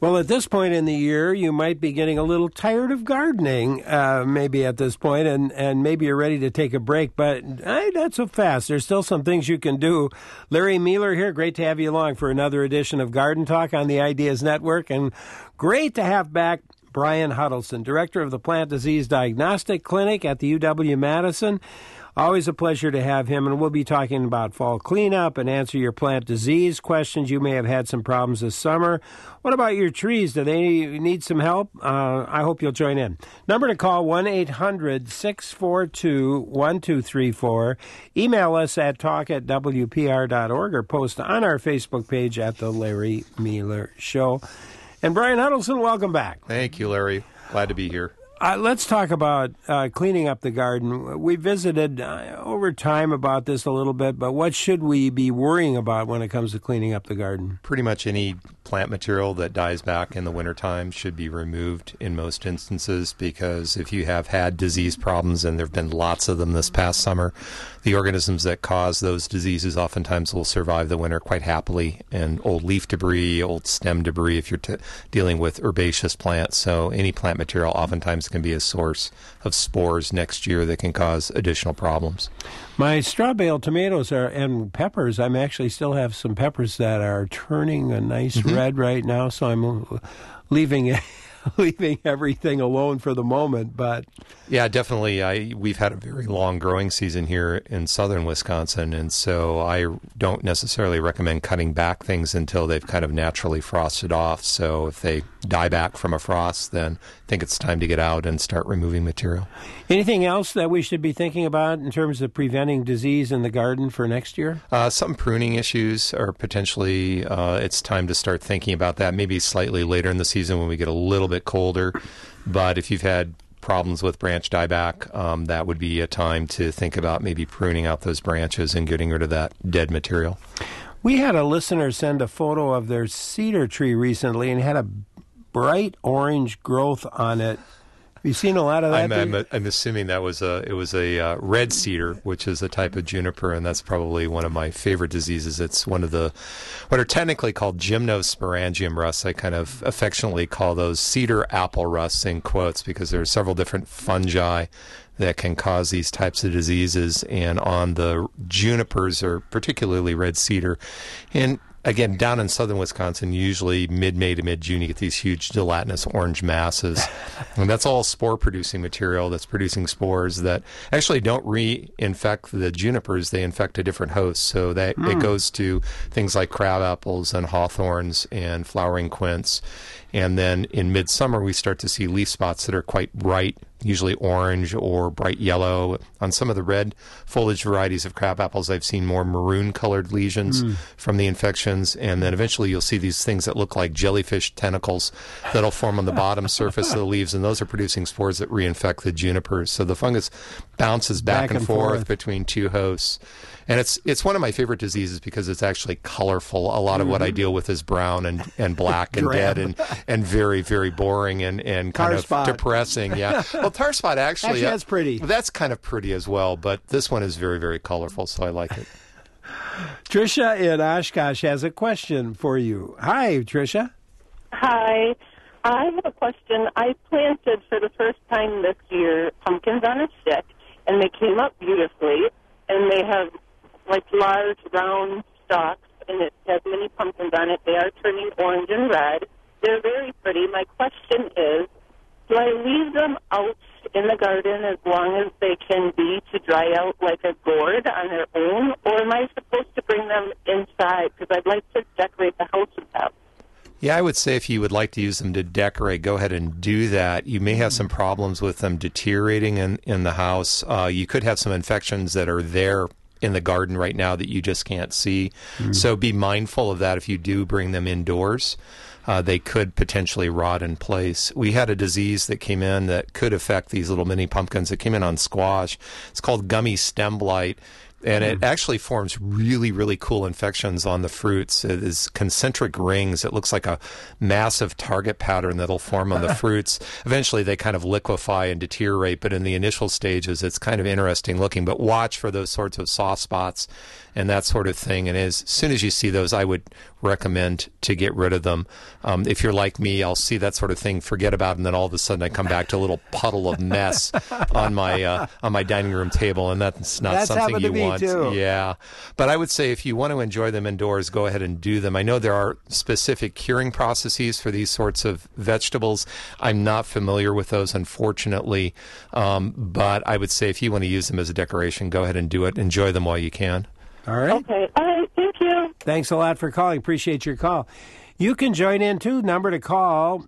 Well, at this point in the year, you might be getting a little tired of gardening, maybe at this point, and maybe you're ready to take a break, but not so fast. There's still some things you can do. Larry Mueller here. Great to have you along for another edition of Garden Talk on the Ideas Network, and great to have back Brian Huddleston, Director of the Plant Disease Diagnostic Clinic at the UW-Madison. Always a pleasure to have him, and we'll be talking about fall cleanup and answer your plant disease questions. You may have had some problems this summer. What about your trees? Do they need some help? I hope you'll join in. Number to call, 1-800-642-1234. Email us at talk@wpr.org or post on our Facebook page at The Larry Mueller Show. And Brian Huddleston, welcome back. Thank you, Larry. Glad to be here. Let's talk about cleaning up the garden. We visited over time about this a little bit, but what should we be worrying about when it comes to cleaning up the garden? Pretty much any plant material that dies back in the wintertime should be removed in most instances, because if you have had disease problems, and there have been lots of them this past summer, the organisms that cause those diseases oftentimes will survive the winter quite happily, and old leaf debris, old stem debris if you're dealing with herbaceous plants. So any plant material oftentimes can be a source of spores next year that can cause additional problems. My straw bale tomatoes and peppers, I actually still have some peppers that are turning a nice red right now, so I'm leaving everything alone for the moment. But yeah, definitely. We've had a very long growing season here in southern Wisconsin, and so I don't necessarily recommend cutting back things until they've kind of naturally frosted off. So if they die back from a frost, then I think it's time to get out and start removing material. Anything else that we should be thinking about in terms of preventing disease in the garden for next year? Some pruning issues, or potentially it's time to start thinking about that, maybe slightly later in the season when we get a little bit colder. But if you've had problems with branch dieback, that would be a time to think about maybe pruning out those branches and getting rid of that dead material. We had a listener send a photo of their cedar tree recently and had a bright orange growth on it. Have you seen a lot of that? I'm assuming that was a red cedar, which is a type of juniper, and that's probably one of my favorite diseases. It's one of the what are technically called gymnosporangium rusts. I kind of affectionately call those cedar apple rusts in quotes, because there are several different fungi that can cause these types of diseases, and on the junipers, or particularly red cedar, and again, down in southern Wisconsin, usually mid-May to mid-June, you get these huge gelatinous orange masses. And that's all spore-producing material that's producing spores that actually don't reinfect the junipers. They infect a different host. So that it goes to things like crab apples and hawthorns and flowering quince. And then in midsummer, we start to see leaf spots that are quite bright, usually orange or bright yellow. On some of the red foliage varieties of crab apples, I've seen more maroon-colored lesions from the infections. And then eventually you'll see these things that look like jellyfish tentacles that'll form on the bottom surface of the leaves, and those are producing spores that reinfect the junipers. So the fungus bounces back and forth between two hosts. And it's one of my favorite diseases because it's actually colorful. A lot of what I deal with is brown and black and dead and very, very boring and kind of depressing. Yeah. Well, tar spot actually that's pretty. That's kind of pretty as well, but this one is very, very colorful, so I like it. Tricia in Oshkosh has a question for you. Hi, Tricia. Hi. I have a question. I planted for the first time this year pumpkins on a stick, and they came up beautifully, and they have like large round stalks, and it has many pumpkins on it. They are turning orange and red. They're very pretty. My question is, do I leave them out in the garden as long as they can be to dry out like a gourd on their own, or am I supposed to bring them inside? Because I'd like to decorate the house with them. Yeah, I would say if you would like to use them to decorate, go ahead and do that. You may have some problems with them deteriorating in the house. You could have some infections that are there in the garden right now that you just can't see. So be mindful of that if you do bring them indoors. They could potentially rot in place. We had a disease that came in that could affect these little mini pumpkins that came in on squash. It's called gummy stem blight. And it actually forms really, really cool infections on the fruits. It is concentric rings. It looks like a massive target pattern that'll form on the fruits. Eventually, they kind of liquefy and deteriorate, but in the initial stages, it's kind of interesting looking. But watch for those sorts of soft spots and that sort of thing. And as soon as you see those, I would recommend to get rid of them. If you're like me, I'll see that sort of thing, forget about it, and then all of a sudden I come back to a little puddle of mess on my dining room table, and that's not something you want. Too. Yeah. But I would say if you want to enjoy them indoors, go ahead and do them. I know there are specific curing processes for these sorts of vegetables. I'm not familiar with those, unfortunately. But I would say if you want to use them as a decoration, go ahead and do it. Enjoy them while you can. All right. Okay. All right. Thank you. Thanks a lot for calling. Appreciate your call. You can join in, too. Number to call,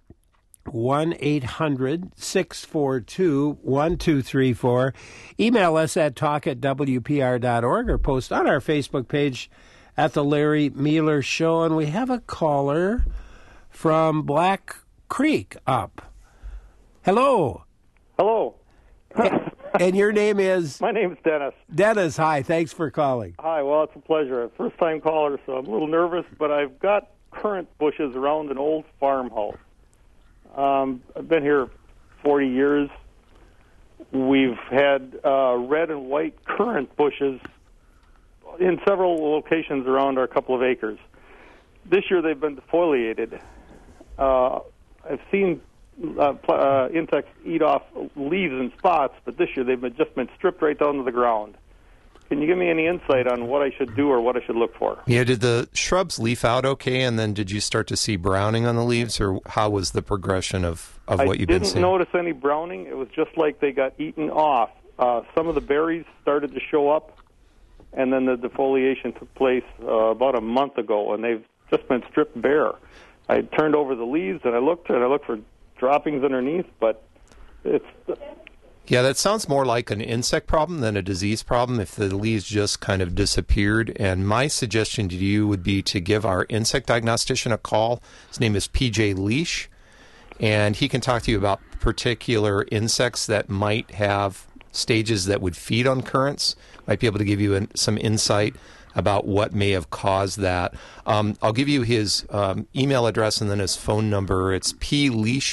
1-800-642-1234. Email us at talk@wpr.org or post on our Facebook page at The Larry Mueller Show. And we have a caller from Black Creek up. Hello. Hello. And your name is? My name is Dennis. Dennis, hi. Thanks for calling. Hi, well, it's a pleasure. First-time caller, so I'm a little nervous, but I've got currant bushes around an old farmhouse. I've been here 40 years. We've had red and white currant bushes in several locations around our couple of acres. This year they've been defoliated. I've seen insects eat off leaves and spots, but this year they've just been stripped right down to the ground. Can you give me any insight on what I should do or what I should look for? Yeah, did the shrubs leaf out okay, and then did you start to see browning on the leaves, or how was the progression of what you've been seeing? I didn't notice any browning. It was just like they got eaten off. Some of the berries started to show up, and then the defoliation took place about a month ago, and they've just been stripped bare. I turned over the leaves, and I looked for droppings underneath, but it's... Yeah, that sounds more like an insect problem than a disease problem if the leaves just kind of disappeared. And my suggestion to you would be to give our insect diagnostician a call. His name is PJ Leash, and he can talk to you about particular insects that might have stages that would feed on currants. Might be able to give you some insight about what may have caused that. I'll give you his email address and then his phone number. It's pleasch,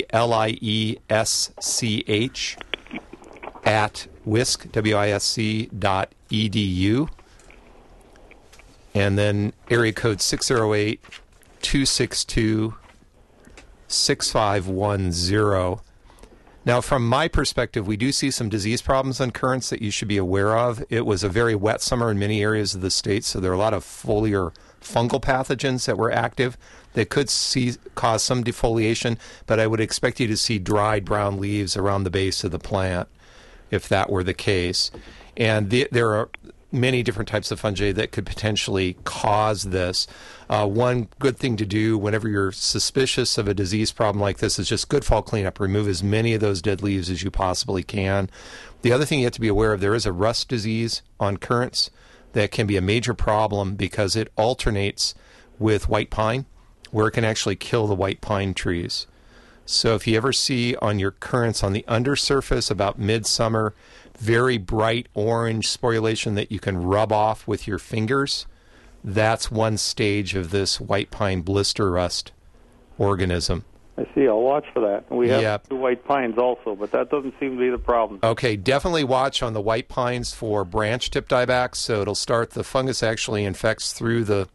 PLIESCH, at wisc, WISC.edu. And then area code 608-262-6510. Now, from my perspective, we do see some disease problems on currants that you should be aware of. It was a very wet summer in many areas of the state, so there are a lot of foliar fungal pathogens that were active that could cause some defoliation, but I would expect you to see dried brown leaves around the base of the plant if that were the case. And there are many different types of fungi that could potentially cause this. One good thing to do whenever you're suspicious of a disease problem like this is just good fall cleanup. Remove as many of those dead leaves as you possibly can. The other thing you have to be aware of, there is a rust disease on currants that can be a major problem because it alternates with white pine, where it can actually kill the white pine trees. So if you ever see on your currants on the undersurface about midsummer, very bright orange sporulation that you can rub off with your fingers, that's one stage of this white pine blister rust organism. I see. I'll watch for that. We have the white pines also, but that doesn't seem to be the problem. Okay, definitely watch on the white pines for branch tip dieback. So it'll start, the fungus actually infects through the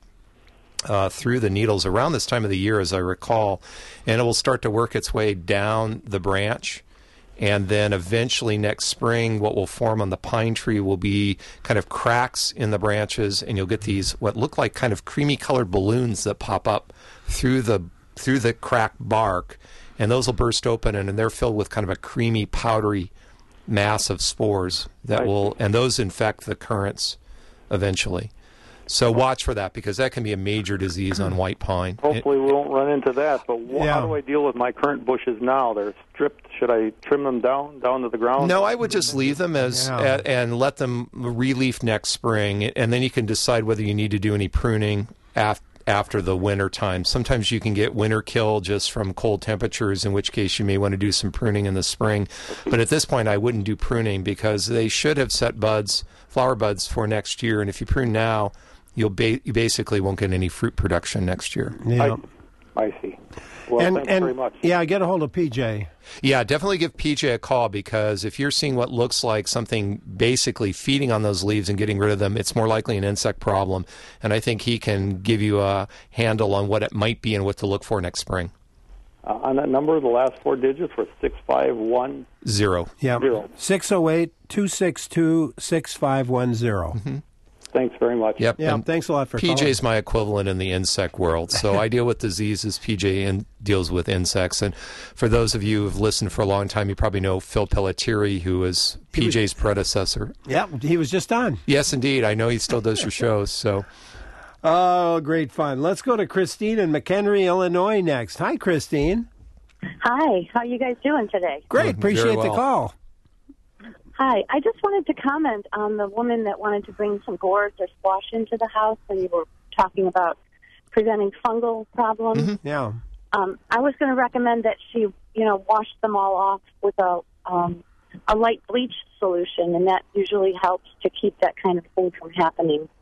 needles around this time of the year, as I recall, and it will start to work its way down the branch. And then eventually next spring, what will form on the pine tree will be kind of cracks in the branches, and you'll get these what look like kind of creamy-colored balloons that pop up through the cracked bark, and those will burst open, and they're filled with kind of a creamy, powdery mass of spores that and those infect the currants eventually. So watch for that, because that can be a major disease on white pine. Hopefully we won't run into that, but how do I deal with my currant bushes now? They're stripped. Should I trim them down to the ground? No, I would just leave them and let them re-leaf next spring, and then you can decide whether you need to do any pruning after the winter time. Sometimes you can get winter kill just from cold temperatures, in which case you may want to do some pruning in the spring. But at this point, I wouldn't do pruning because they should have set buds, flower buds, for next year. And if you prune now, you basically won't get any fruit production next year. Yeah. I see. Well, thanks very much. Yeah, get a hold of PJ. Yeah, definitely give PJ a call, because if you're seeing what looks like something basically feeding on those leaves and getting rid of them, it's more likely an insect problem. And I think he can give you a handle on what it might be and what to look for next spring. On that number, the last 4 digits were 6510. Yeah, 608-262-6510. Mm-hmm. Thanks very much. Yep. Yeah, and thanks a lot for calling. PJ's my equivalent in the insect world. So I deal with diseases. PJ deals with insects. And for those of you who've listened for a long time, you probably know Phil Pelletieri, who was PJ's predecessor. Yeah, he was just on. Yes, indeed. I know he still does your shows. So, oh, great fun. Let's go to Christine in McHenry, Illinois next. Hi, Christine. Hi, how are you guys doing today? Great, appreciate Very the well. call. Hi, I just wanted to comment on the woman that wanted to bring some gourds or squash into the house, and you were talking about preventing fungal problems. Yeah. I was going to recommend that she, wash them all off with a light bleach solution, and that usually helps to keep that kind of thing from happening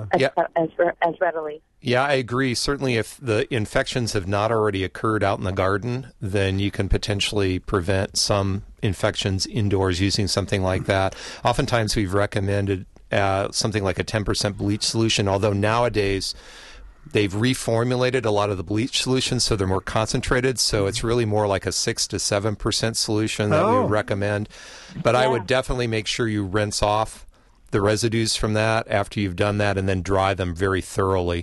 as readily. Yeah, I agree. Certainly if the infections have not already occurred out in the garden, then you can potentially prevent some infections indoors using something like that. Oftentimes we've recommended something like a 10% bleach solution, although nowadays they've reformulated a lot of the bleach solutions so they're more concentrated, so it's really more like a 6 to 7% solution that we would recommend. But I would definitely make sure you rinse off the residues from that after you've done that, and then dry them very thoroughly.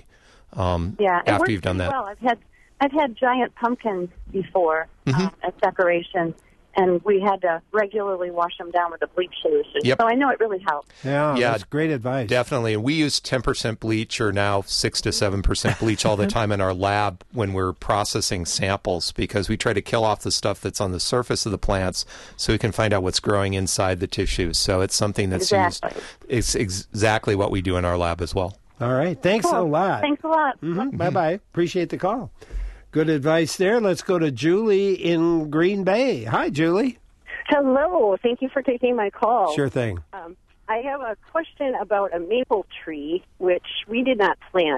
After you've done that. Well, I've had giant pumpkins before as decorations, and we had to regularly wash them down with a bleach solution. Yep. So I know it really helps. Yeah, that's great advice. Definitely. And we use 10% bleach, or now 6 to 7% bleach all the time in our lab when we're processing samples, because we try to kill off the stuff that's on the surface of the plants so we can find out what's growing inside the tissues. So it's something that's used. It's exactly what we do in our lab as well. All right. Thanks a lot. Thanks a lot. Bye-bye. Appreciate the call. Good advice there. Let's go to Julie in Green Bay. Hi, Julie. Hello. Thank you for taking my call. Sure thing. I have a question about a maple tree, which we did not plant.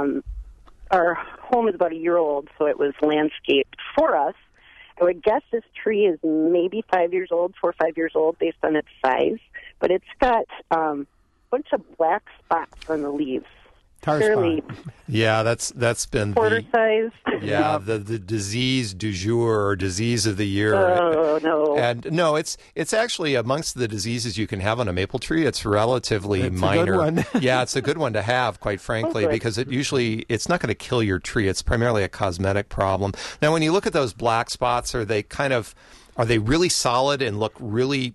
Our home is about a year old, so it was landscaped for us. I would guess this tree is maybe 5 years old, 4 or 5 years old, based on its size. But it's got bunch of black spots on the leaves. Tar Fairly spot. Yeah, that's been quarter size. Yeah, the disease du jour, or disease of the year. Oh, no. And no, it's actually amongst the diseases you can have on a maple tree. It's relatively minor. A good one. Yeah, it's a good one to have, quite frankly, because it's not going to kill your tree. It's primarily a cosmetic problem. Now, when you look at those black spots, are they really solid and look really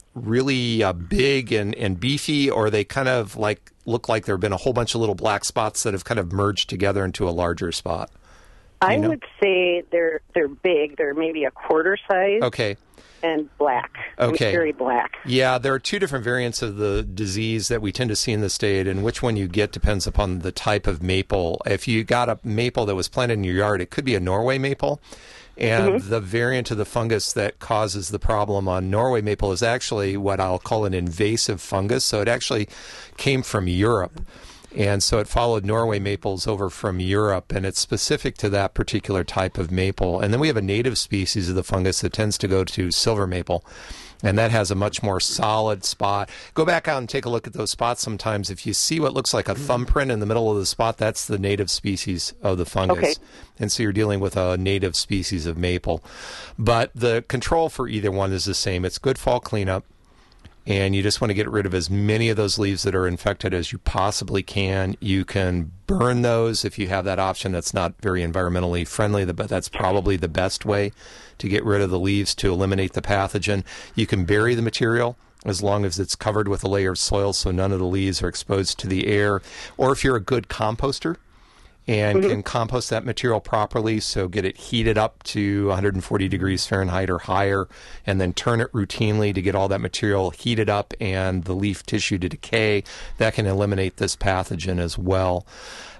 big and beefy, or they kind of look like there have been a whole bunch of little black spots that have kind of merged together into a larger spot? I would say they're big. They're maybe a quarter size. Okay. And black. Okay. Very black. Yeah, there are 2 different variants of the disease that we tend to see in the state, and which one you get depends upon the type of maple. If you got a maple that was planted in your yard, it could be a Norway maple. And the variant of the fungus that causes the problem on Norway maple is actually what I'll call an invasive fungus. So it actually came from Europe. And so it followed Norway maples over from Europe, and it's specific to that particular type of maple. And then we have a native species of the fungus that tends to go to silver maple, and that has a much more solid spot. Go back out and take a look at those spots sometimes. If you see what looks like a thumbprint in the middle of the spot, that's the native species of the fungus. Okay. And so you're dealing with a native species of maple. But the control for either one is the same. It's good fall cleanup, and you just want to get rid of as many of those leaves that are infected as you possibly can. You can burn those if you have that option. That's not very environmentally friendly, but that's probably the best way to get rid of the leaves to eliminate the pathogen. You can bury the material as long as it's covered with a layer of soil so none of the leaves are exposed to the air. Or if you're a good composter and can compost that material properly, so get it heated up to 140 degrees Fahrenheit or higher, and then turn it routinely to get all that material heated up and the leaf tissue to decay, that can eliminate this pathogen as well.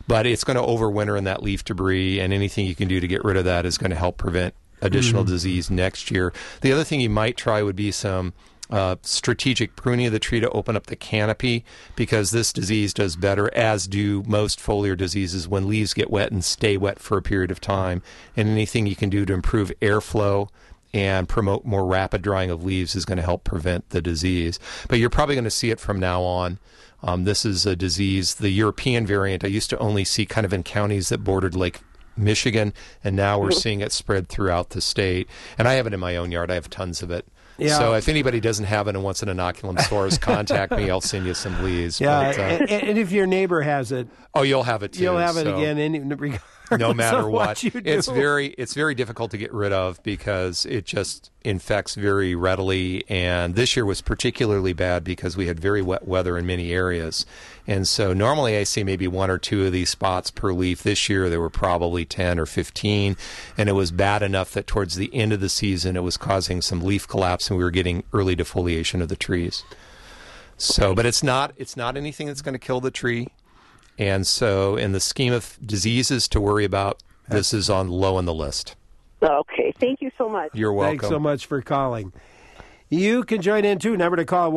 but it's going to overwinter in that leaf debris, and anything you can do to get rid of that is going to help prevent additional disease next year. The other thing you might try would be some strategic pruning of the tree to open up the canopy, because this disease does better, as do most foliar diseases, when leaves get wet and stay wet for a period of time. And anything you can do to improve airflow and promote more rapid drying of leaves is going to help prevent the disease. But you're probably going to see it from now on. This is a disease, the European variant, I used to only see kind of in counties that bordered Lake Michigan, and now we're seeing it spread throughout the state. And I have it in my own yard. I have tons of it. Yeah. So if anybody doesn't have it and wants an inoculum source, contact me. I'll send you some leaves. Yeah, but, and if your neighbor has it, you'll have it too. You'll have it again. No matter what, you do. It's very difficult to get rid of because it just infects very readily. And this year was particularly bad because we had very wet weather in many areas. And so normally I see maybe 1 or 2 of these spots per leaf. This year there were probably 10 or 15, and it was bad enough that towards the end of the season it was causing some leaf collapse, and we were getting early defoliation of the trees. So, but it's not anything that's going to kill the tree. And so in the scheme of diseases to worry about, this is low on the list. Okay. Thank you so much. You're welcome. Thanks so much for calling. You can join in, too. Number to call,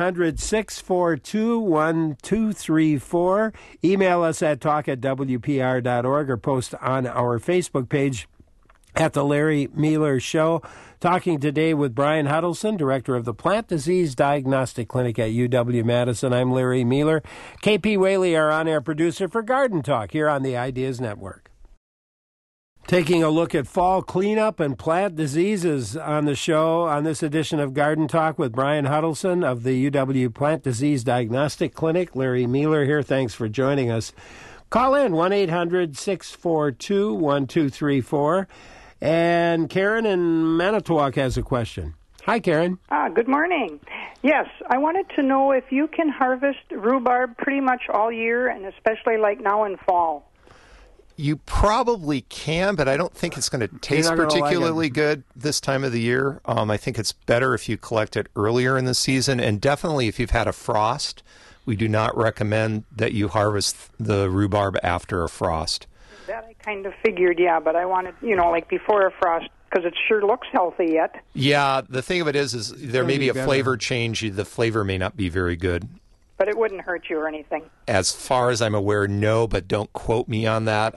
1-800-642-1234. Email us at talk@wpr.org or post on our Facebook page at The Larry Meeler Show. Talking today with Brian Huddleston, Director of the Plant Disease Diagnostic Clinic at UW-Madison. I'm Larry Meeler. KP Whaley, our on-air producer for Garden Talk here on the Ideas Network. Taking a look at fall cleanup and plant diseases on the show on this edition of Garden Talk with Brian Huddleston of the UW Plant Disease Diagnostic Clinic. Larry Meeler here. Thanks for joining us. Call in 1-800-642-1234. And Karen in Manitowoc has a question. Hi, Karen. Good morning. Yes, I wanted to know if you can harvest rhubarb pretty much all year, and especially like now in fall. You probably can, but I don't think it's going to taste particularly good this time of the year. I think it's better if you collect it earlier in the season, and definitely if you've had a frost, we do not recommend that you harvest the rhubarb after a frost. That I kind of figured, yeah, but I wanted, like before a frost, because it sure looks healthy yet. Yeah, the thing of it is there may be a flavor change. The flavor may not be very good. But it wouldn't hurt you or anything. As far as I'm aware, no, but don't quote me on that.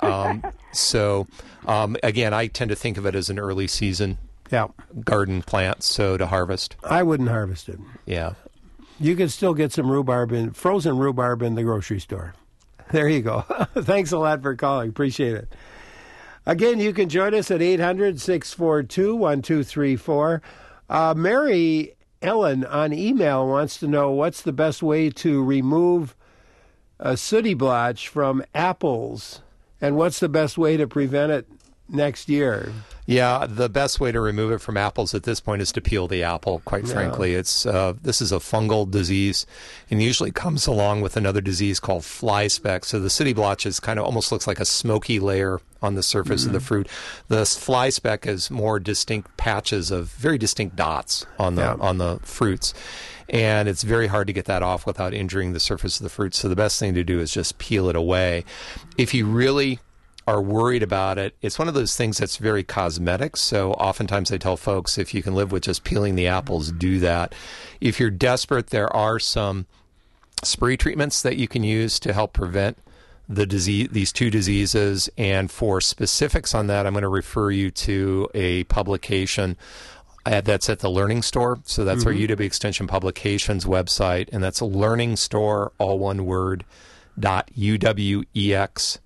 Again, I tend to think of it as an early season garden plant, so to harvest. I wouldn't harvest it. Yeah. You could still get some frozen rhubarb in the grocery store. There you go. Thanks a lot for calling. Appreciate it. Again, you can join us at 800-642-1234. Mary Ellen on email wants to know what's the best way to remove a sooty blotch from apples, and what's the best way to prevent it next year? Yeah, the best way to remove it from apples at this point is to peel the apple, quite frankly. This is a fungal disease, and usually comes along with another disease called fly speck. So the sooty blotch kind of almost looks like a smoky layer on the surface of the fruit. The fly speck is more distinct patches of very distinct dots on the fruits. And it's very hard to get that off without injuring the surface of the fruit. So the best thing to do is just peel it away. If you really are worried about it, it's one of those things that's very cosmetic. So oftentimes I tell folks, if you can live with just peeling the apples, do that. If you're desperate, there are some spray treatments that you can use to help prevent the disease, these two diseases. And for specifics on that, I'm going to refer you to a publication that's at the Learning Store. So that's our UW Extension Publications website, and that's a Learning Store, all one word, .uwex.edu.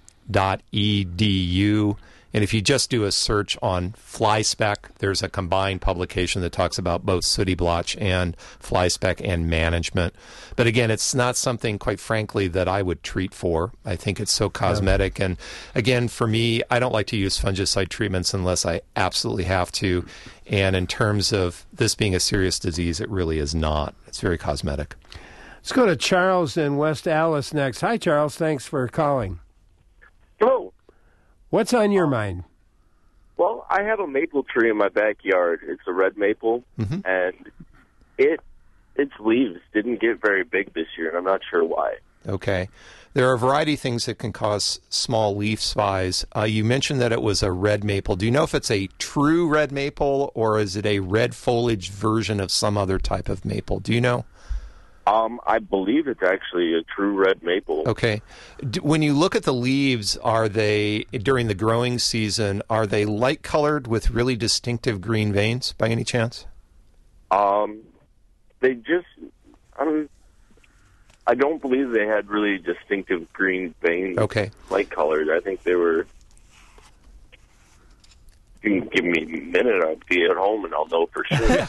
And if you just do a search on fly speck, there's a combined publication that talks about both sooty blotch and fly speck and management. But again, it's not something, quite frankly, that I would treat for. I think it's so cosmetic. And again, for me, I don't like to use fungicide treatments unless I absolutely have to. And in terms of this being a serious disease, it really is not. It's very cosmetic. Let's go to Charles in West Allis next. Hi, Charles. Thanks for calling. Hello. What's on your mind? Well, I have a maple tree in my backyard. It's a red maple, and its leaves didn't get very big this year, and I'm not sure why. Okay. There are a variety of things that can cause small leaf spies. You mentioned that it was a red maple. Do you know if it's a true red maple or is it a red foliage version of some other type of maple? Do you know? I believe it's actually a true red maple. Okay. When you look at the leaves, are they, during the growing season, are they light colored with really distinctive green veins by any chance? They just, I don't believe they had really distinctive green veins. Okay. Light colored. I think they were. You can give me a minute, I'll be at home and I'll know for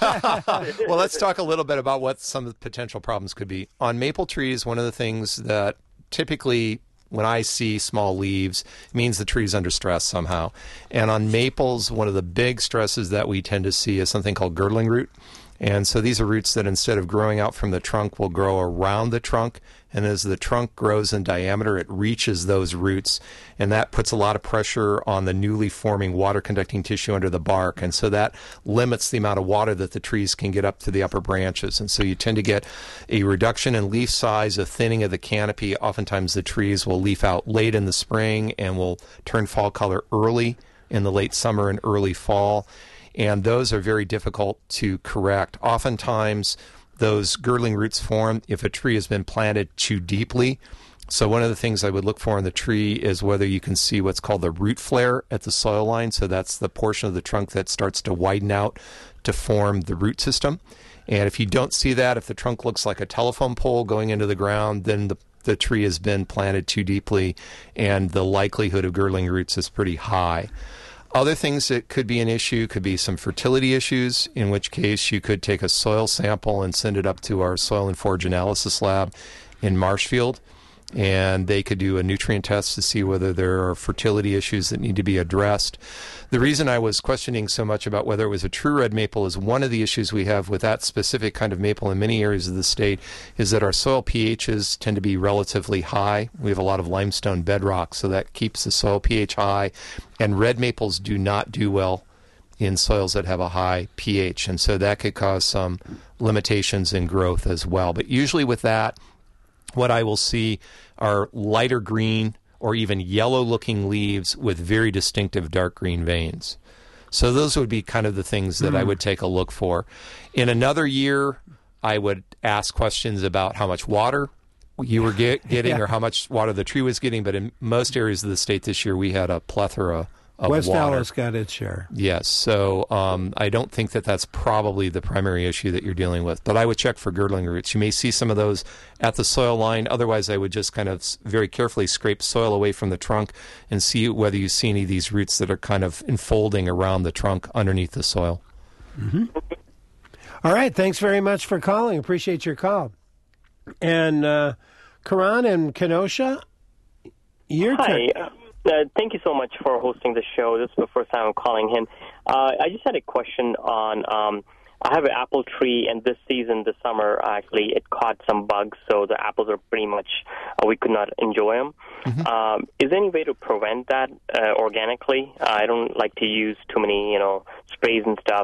sure. Well, let's talk a little bit about what some of the potential problems could be. On maple trees, one of the things that typically when I see small leaves, it means the tree's under stress somehow. And on maples, one of the big stresses that we tend to see is something called girdling root. And so these are roots that instead of growing out from the trunk will grow around the trunk. And as the trunk grows in diameter, it reaches those roots. And that puts a lot of pressure on the newly forming water-conducting tissue under the bark. And so that limits the amount of water that the trees can get up to the upper branches. And so you tend to get a reduction in leaf size, a thinning of the canopy. Oftentimes the trees will leaf out late in the spring and will turn fall color early in the late summer and early fall. And those are very difficult to correct. Oftentimes, those girdling roots form if a tree has been planted too deeply. So one of the things I would look for in the tree is whether you can see what's called the root flare at the soil line. So that's the portion of the trunk that starts to widen out to form the root system. And if you don't see that, if the trunk looks like a telephone pole going into the ground, then the tree has been planted too deeply, and the likelihood of girdling roots is pretty high. Other things that could be an issue could be some fertility issues, in which case you could take a soil sample and send it up to our soil and forage analysis lab in Marshfield, and they could do a nutrient test to see whether there are fertility issues that need to be addressed. The reason I was questioning so much about whether it was a true red maple is one of the issues we have with that specific kind of maple in many areas of the state is that our soil pHs tend to be relatively high. We have a lot of limestone bedrock, so that keeps the soil pH high, and red maples do not do well in soils that have a high pH, and so that could cause some limitations in growth as well. But usually with that, what I will see are lighter green or even yellow-looking leaves with very distinctive dark green veins. So those would be kind of the things that I would take a look for. In another year, I would ask questions about how much water you were getting or how much water the tree was getting. But in most areas of the state this year, we had a plethora of West water. Allis got its share. Yes. So I don't think that that's probably the primary issue that you're dealing with. But I would check for girdling roots. You may see some of those at the soil line. Otherwise, I would just kind of very carefully scrape soil away from the trunk and see whether you see any of these roots that are kind of enfolding around the trunk underneath the soil. Mm-hmm. All right. Thanks very much for calling. Appreciate your call. And Karan and Kenosha, your turn. Hi. Thank you so much for hosting the show. This is the first time I'm calling in. I just had a question on, I have an apple tree, and this season, this summer, actually, it caught some bugs, so the apples are pretty much, we could not enjoy them. Mm-hmm. Is there any way to prevent that organically? I don't like to use too many, sprays and stuff.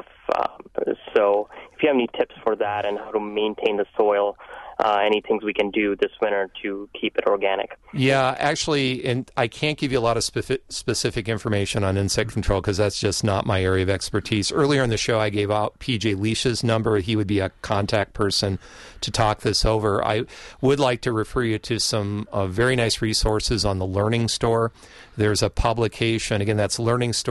So if you have any tips for that and how to maintain the soil, any things we can do this winter to keep it organic? Yeah, actually, and I can't give you a lot of specific information on insect control because that's just not my area of expertise. Earlier in the show, I gave out PJ Leish's number. He would be a contact person to talk this over. I would like to refer you to some very nice resources on the Learning Store. There's a publication, again, that's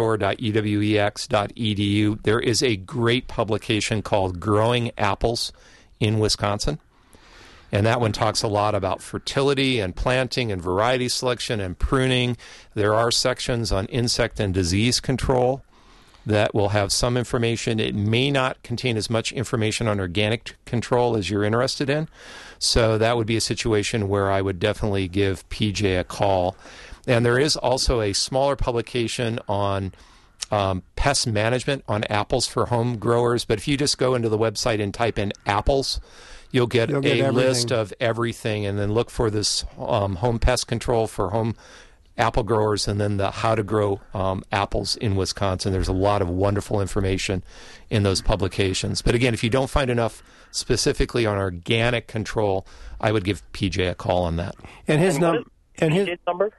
learningstore.ewex.edu. There is a great publication called Growing Apples in Wisconsin. And that one talks a lot about fertility and planting and variety selection and pruning. There are sections on insect and disease control that will have some information. It may not contain as much information on organic control as you're interested in. So that would be a situation where I would definitely give PJ a call. And there is also a smaller publication on pest management on apples for home growers. But if you just go into the website and type in apples, You'll get a list of everything, and then look for this home pest control for home apple growers, and then the how to grow apples in Wisconsin. There's a lot of wonderful information in those publications. But again, if you don't find enough specifically on organic control, I would give PJ a call on that. And his And his number?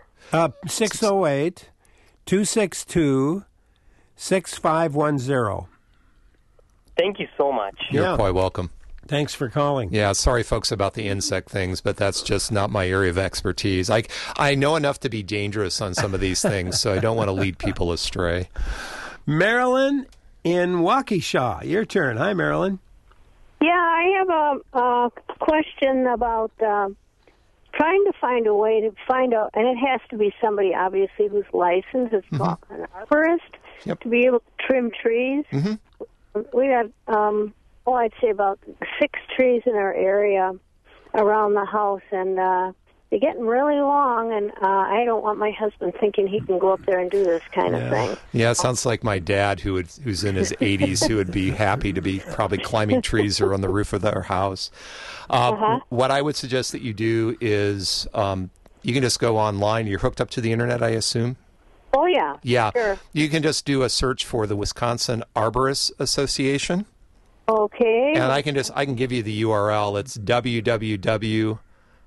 608-262-6510. Thank you so much. You're quite welcome. Thanks for calling. Yeah, sorry, folks, about the insect things, but that's just not my area of expertise. I know enough to be dangerous on some of these things, so I don't want to lead people astray. Marilyn in Waukesha, your turn. Hi, Marilyn. Yeah, I have a question about trying to find a way to find out, and it has to be somebody, obviously, who's licensed, as an arborist, to be able to trim trees. We have, I'd say about 6 trees in our area around the house, and they're getting really long, and I don't want my husband thinking he can go up there and do this kind of thing. Yeah, it sounds like my dad, who's in his 80s, who would be happy to be probably climbing trees or on the roof of their house. What I would suggest that you do is you can just go online. You're hooked up to the internet, I assume? Oh, yeah. Yeah. Sure. You can just do a search for the Wisconsin Arborists Association. Okay. And I can give you the URL. It's www.waa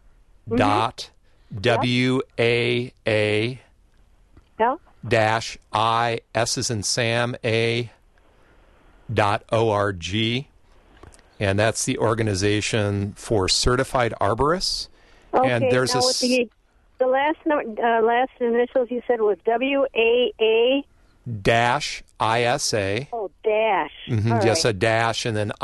dash I, S as in Sam, .org. And that's the organization for certified arborists. Okay, and there's now the last initials you said was WAA dash ISA. Oh, dash. Just a dash and then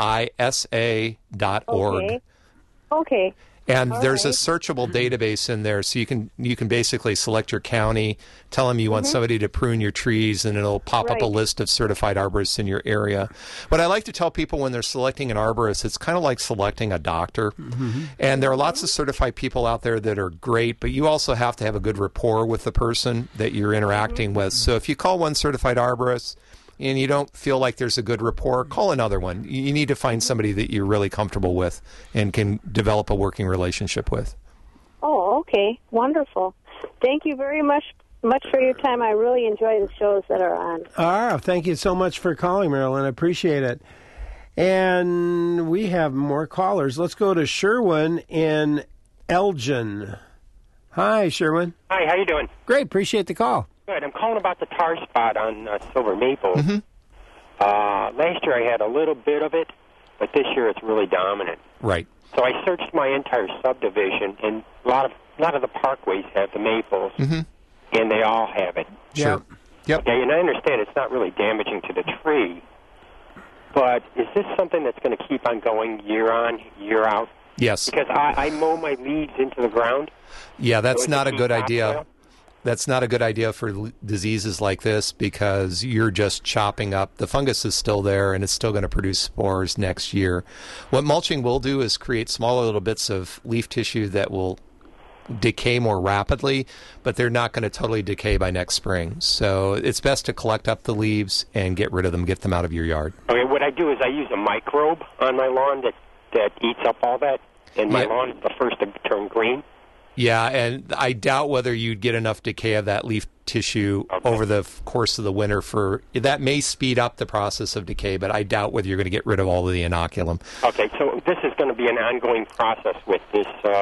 ISA.org. Okay. And there's a searchable database in there, so you can basically select your county, tell them you want somebody to prune your trees, and it'll pop up a list of certified arborists in your area. What I like to tell people when they're selecting an arborist, it's kind of like selecting a doctor. And there are lots of certified people out there that are great, but you also have to have a good rapport with the person that you're interacting with. So if you call one certified arborist and you don't feel like there's a good rapport, call another one. You need to find somebody that you're really comfortable with and can develop a working relationship with. Oh, okay. Wonderful. Thank you very much for your time. I really enjoy the shows that are on. Thank you so much for calling, Marilyn. I appreciate it. And we have more callers. Let's go to Sherwin in Elgin. Hi, Sherwin. Hi, how you doing? Great. Appreciate the call. Good. I'm calling about the tar spot on silver maple. Last year I had a little bit of it, but this year it's really dominant. Right. So I searched my entire subdivision, and a lot of the parkways have the maples, and they all have it. Sure. Yep. Okay, and I understand it's not really damaging to the tree, but is this something that's going to keep on going year on, year out? Yes. Because I mow my leaves into the ground. Yeah, that's not a good idea. That's not a good idea for diseases like this because you're just chopping up. The fungus is still there, and it's still going to produce spores next year. What mulching will do is create smaller little bits of leaf tissue that will decay more rapidly, but they're not going to totally decay by next spring. So it's best to collect up the leaves and get rid of them, get them out of your yard. Okay, what I do is I use a microbe on my lawn that eats up all that, and my lawn is the first to turn green. Yeah, and I doubt whether you'd get enough decay of that leaf tissue over the course of the winter. That may speed up the process of decay, but I doubt whether you're going to get rid of all of the inoculum. Okay, so this is going to be an ongoing process with this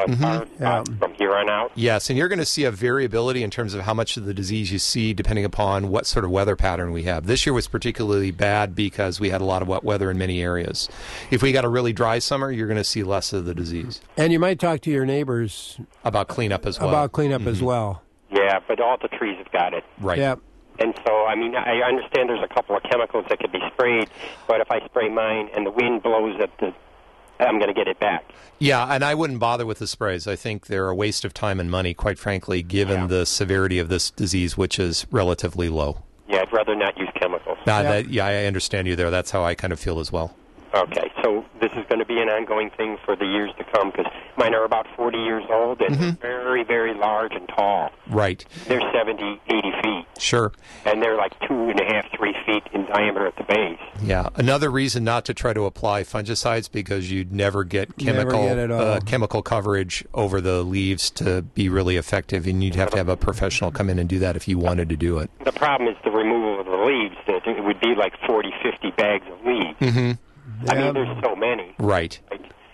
from here on out? Yes, and you're going to see a variability in terms of how much of the disease you see depending upon what sort of weather pattern we have. This year was particularly bad because we had a lot of wet weather in many areas. If we got a really dry summer, you're going to see less of the disease. And you might talk to your neighbors about cleanup as well. As well. Yeah, but all the trees have got it. Right. Yep. And so, I mean, I understand there's a couple of chemicals that could be sprayed, but if I spray mine and the wind blows it, I'm going to get it back. Yeah, and I wouldn't bother with the sprays. I think they're a waste of time and money, quite frankly, given the severity of this disease, which is relatively low. Yeah, I'd rather not use chemicals. I understand you there. That's how I kind of feel as well. Okay, so this is going to be an ongoing thing for the years to come because mine are about 40 years old and they're very, very large and tall. Right. They're 70, 80 feet. Sure. And they're like 2.5, 3 feet in diameter at the base. Yeah. Another reason not to try to apply fungicides because you'd never get chemical coverage over the leaves to be really effective, and you'd have to have a professional come in and do that if you wanted to do it. The problem is the removal of the leaves. It would be like 40, 50 bags of leaves. I mean, there's so many. Right.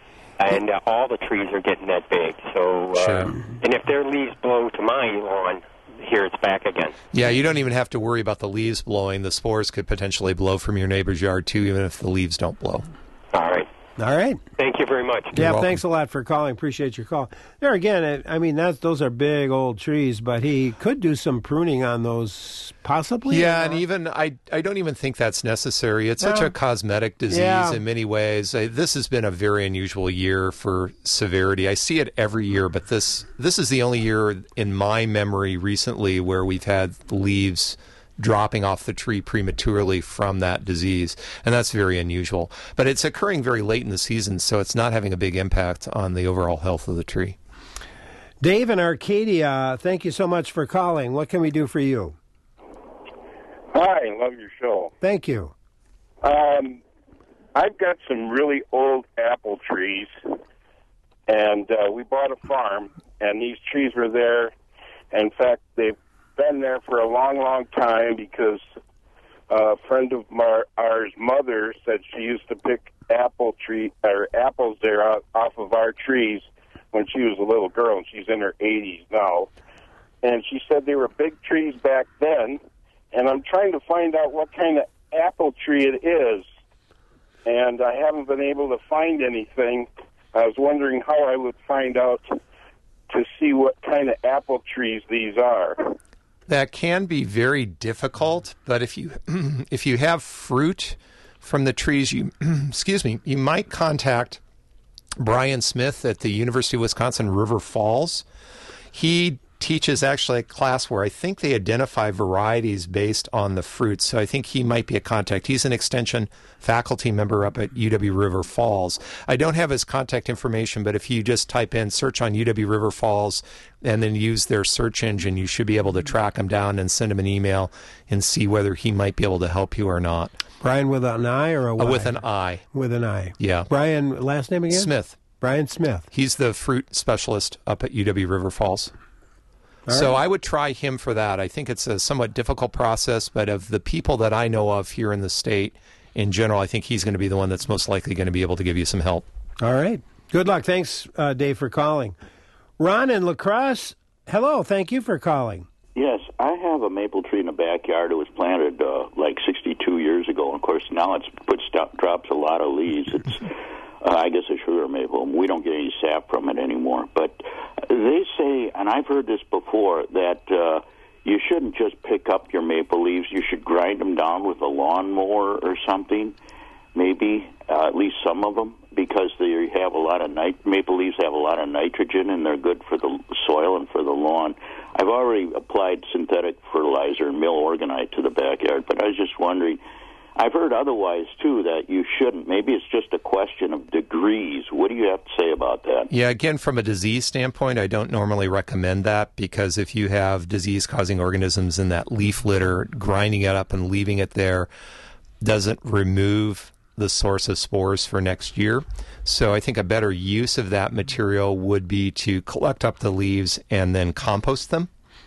and all the trees are getting that big. So, and if their leaves blow to my lawn, here it's back again. Yeah, you don't even have to worry about the leaves blowing. The spores could potentially blow from your neighbor's yard, too, even if the leaves don't blow. All right. All right. Thank you very much. Yeah, thanks a lot for calling. Appreciate your call. There again, I mean, those are big old trees, but he could do some pruning on those, possibly. Yeah, and even I don't even think that's necessary. It's such a cosmetic disease in many ways. This has been a very unusual year for severity. I see it every year, but this is the only year in my memory recently where we've had leaves dropping off the tree prematurely from that disease, and that's very unusual. But it's occurring very late in the season, so it's not having a big impact on the overall health of the tree. Dave in Arcadia, thank you so much for calling. What can we do for you? Hi, love your show. Thank you. I've got some really old apple trees, and we bought a farm, and these trees were there. In fact, they've been there for a long, long time because a friend of ours mother said she used to pick apples there off of our trees when she was a little girl, and she's in her 80s now. And she said they were big trees back then, and I'm trying to find out what kind of apple tree it is, and I haven't been able to find anything. I was wondering how I would find out to see what kind of apple trees these are. That can be very difficult, but if you have fruit from the trees, you you might contact Brian Smith at the University of Wisconsin River Falls. He teaches actually a class where I think they identify varieties based on the fruits. So I think he might be a contact. He's an extension faculty member up at UW River Falls. I don't have his contact information, but if you just type in search on UW River Falls and then use their search engine, you should be able to track him down and send him an email and see whether he might be able to help you or not. Brian with an I or a Y? With an I. With an I. Yeah. Brian, last name again? Smith. Brian Smith. He's the fruit specialist up at UW River Falls. So I would try him for that. I think it's a somewhat difficult process, but of the people that I know of here in the state, in general, I think he's going to be the one that's most likely going to be able to give you some help. All right. Good luck. Thanks, Dave, for calling. Ron in La Crosse, hello. Thank you for calling. Yes, I have a maple tree in the backyard. It was planted like 62 years ago. And of course, now drops a lot of leaves. It's I guess a sugar maple. We don't get any sap from it anymore. But they say, and I've heard this before, that you shouldn't just pick up your maple leaves. You should grind them down with a lawnmower or something, maybe, at least some of them, because they have a lot of maple leaves have a lot of nitrogen, and they're good for the soil and for the lawn. I've already applied synthetic fertilizer and mill orgonite to the backyard, but I was just wondering, I've heard otherwise, too, that you shouldn't. Maybe it's just a question of degrees. What do you have to say about that? Yeah, again, from a disease standpoint, I don't normally recommend that, because if you have disease-causing organisms in that leaf litter, grinding it up and leaving it there doesn't remove the source of spores for next year. So I think a better use of that material would be to collect up the leaves and then compost them.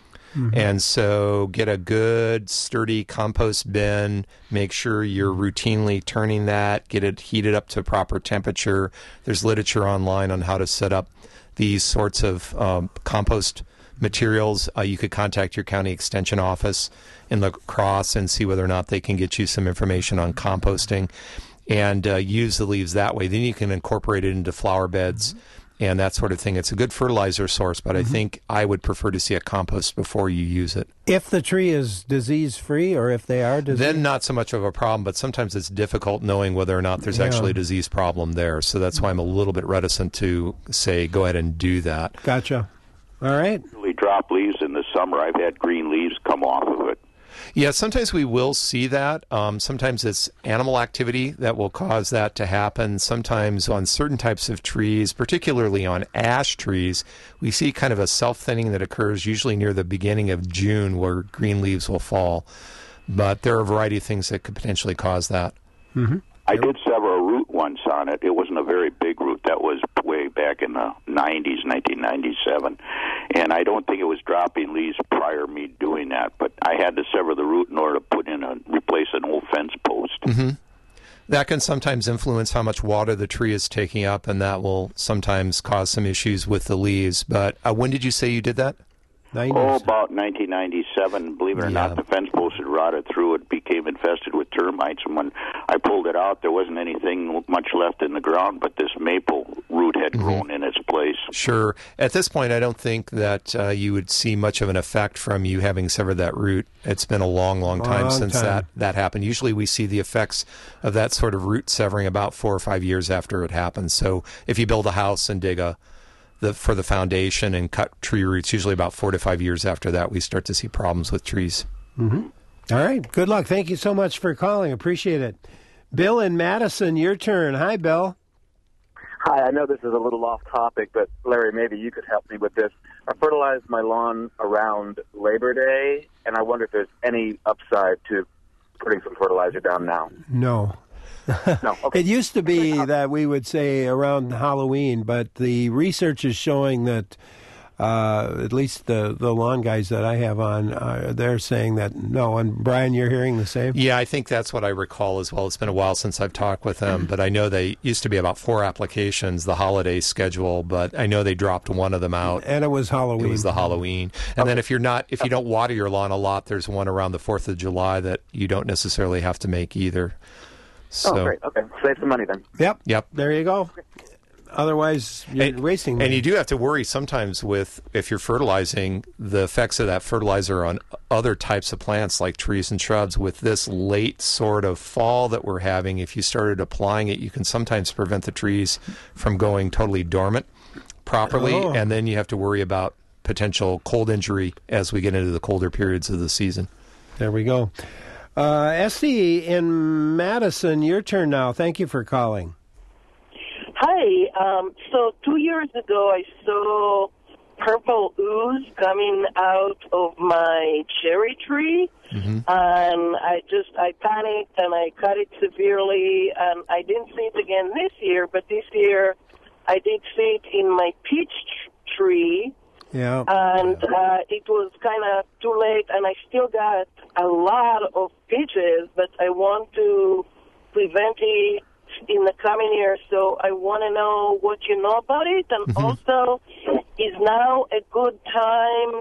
And so get a good, sturdy compost bin. Make sure you're routinely turning that. Get it heated up to proper temperature. There's literature online on how to set up these sorts of compost materials. You could contact your county extension office in La Crosse and see whether or not they can get you some information on composting and use the leaves that way. Then you can incorporate it into flower beds and that sort of thing. It's a good fertilizer source, but I think I would prefer to see a compost before you use it. If the tree is disease-free, or if they are disease... Then not so much of a problem, but sometimes it's difficult knowing whether or not there's actually a disease problem there. So that's why I'm a little bit reticent to say, go ahead and do that. Gotcha. All right. Really drop leaves in the summer. I've had green leaves come off of it. Yeah, sometimes we will see that. Sometimes it's animal activity that will cause that to happen. Sometimes on certain types of trees, particularly on ash trees, we see kind of a self-thinning that occurs usually near the beginning of June where green leaves will fall. But there are a variety of things that could potentially cause that. I did sever a root once on it. It wasn't a very big root. That was way back in the 90s, 1997. And I don't think it was dropping leaves prior to me doing that. But I had to sever the root in order to replace an old fence post. That can sometimes influence how much water the tree is taking up, and that will sometimes cause some issues with the leaves. But when did you say you did that? About 1997. Believe it or not, the fence post had rotted through. It became infested with termites, and when I pulled it out, there wasn't anything much left in the ground, but this maple root had grown in its place. Sure. At this point, I don't think that you would see much of an effect from you having severed that root. It's been a long, long time since that happened. Usually we see the effects of that sort of root severing about 4 or 5 years after it happens. So if you build a house and dig for the foundation and cut tree roots, usually about 4 to 5 years after that, we start to see problems with trees. Mm-hmm. All right. Good luck. Thank you so much for calling. Appreciate it. Bill in Madison, your turn. Hi, Bill. Hi. I know this is a little off topic, but Larry, maybe you could help me with this. I fertilized my lawn around Labor Day, and I wonder if there's any upside to putting some fertilizer down now. No. No. Okay. It used to be that we would say around Halloween, but the research is showing that at least the lawn guys that I have on, they're saying that no. And Brian, you're hearing the same? Yeah, I think that's what I recall as well. It's been a while since I've talked with them, but I know they used to be about 4 applications, the holiday schedule, but I know they dropped one of them out. And it was Halloween. It was the Halloween. And then if you don't water your lawn a lot, there's one around the 4th of July that you don't necessarily have to make either. So, great. Okay. Save some money then. Yep. There you go. Otherwise, you're wasting money. And you do have to worry sometimes if you're fertilizing, the effects of that fertilizer on other types of plants like trees and shrubs. With this late sort of fall that we're having, if you started applying it, you can sometimes prevent the trees from going totally dormant properly, and then you have to worry about potential cold injury as we get into the colder periods of the season. There we go. Esty in Madison, your turn now. Thank you for calling. Hi. So 2 years ago, I saw purple ooze coming out of my cherry tree, and I panicked and I cut it severely, and I didn't see it again this year, but this year I did see it in my peach tree. Yeah. And it was kind of too late, and I still got a lot of peaches, but I want to prevent it in the coming year, so I want to know what you know about it, and also, is now a good time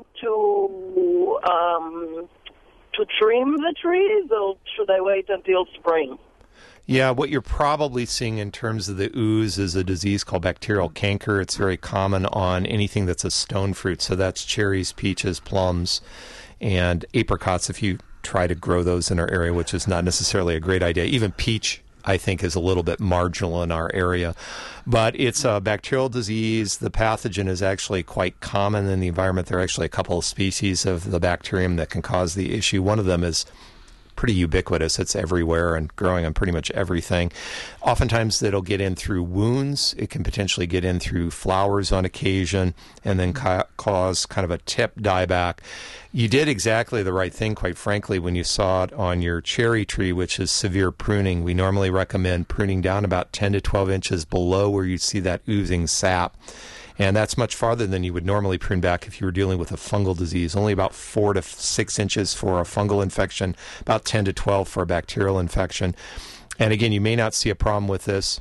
to trim the trees, or should I wait until spring? Yeah, what you're probably seeing in terms of the ooze is a disease called bacterial canker. It's very common on anything that's a stone fruit, so that's cherries, peaches, plums, and apricots if you try to grow those in our area, which is not necessarily a great idea. Even peach, I think, is a little bit marginal in our area. But it's a bacterial disease. The pathogen is actually quite common in the environment. There are actually a couple of species of the bacterium that can cause the issue. One of them is pretty ubiquitous. It's everywhere and growing on pretty much everything. Oftentimes it'll get in through wounds. It can potentially get in through flowers on occasion and then cause kind of a tip dieback. You did exactly the right thing, quite frankly, when you saw it on your cherry tree, which is severe pruning. We normally recommend pruning down about 10 to 12 inches below where you see that oozing sap. And that's much farther than you would normally prune back if you were dealing with a fungal disease. Only about 4 to 6 inches for a fungal infection, about 10 to 12 for a bacterial infection. And again, you may not see a problem with this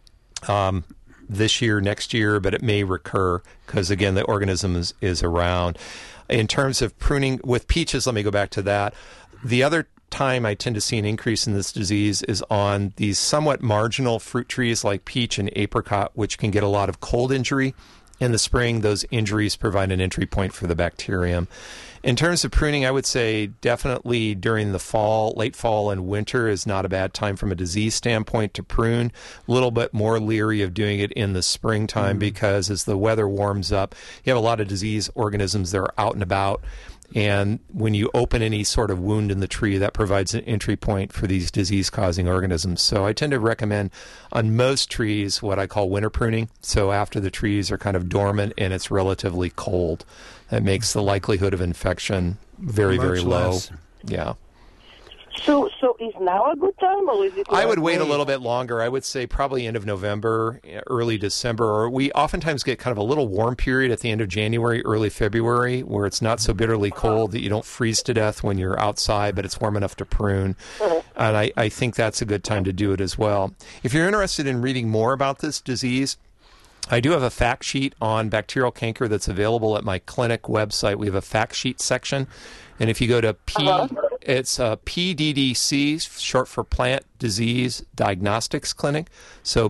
this year, next year, but it may recur because, again, the organism is around. In terms of pruning with peaches, let me go back to that. The other time I tend to see an increase in this disease is on these somewhat marginal fruit trees like peach and apricot, which can get a lot of cold injury. In the spring, those injuries provide an entry point for the bacterium. In terms of pruning, I would say definitely during the fall, late fall and winter is not a bad time from a disease standpoint to prune. A little bit more leery of doing it in the springtime because as the weather warms up, you have a lot of disease organisms that are out and about. And when you open any sort of wound in the tree, that provides an entry point for these disease-causing organisms. So I tend to recommend on most trees what I call winter pruning. So after the trees are kind of dormant and it's relatively cold, that makes the likelihood of infection very, very low. Less. Yeah. So is now a good time, or is it? I would wait a little bit longer. I would say probably end of November, early December, or we oftentimes get kind of a little warm period at the end of January, early February, where it's not so bitterly cold that you don't freeze to death when you're outside, but it's warm enough to prune. And I think that's a good time to do it as well. If you're interested in reading more about this disease, I do have a fact sheet on bacterial canker that's available at my clinic website. We have a fact sheet section. And if you go to it's PDDC, short for Plant Disease Diagnostics Clinic. So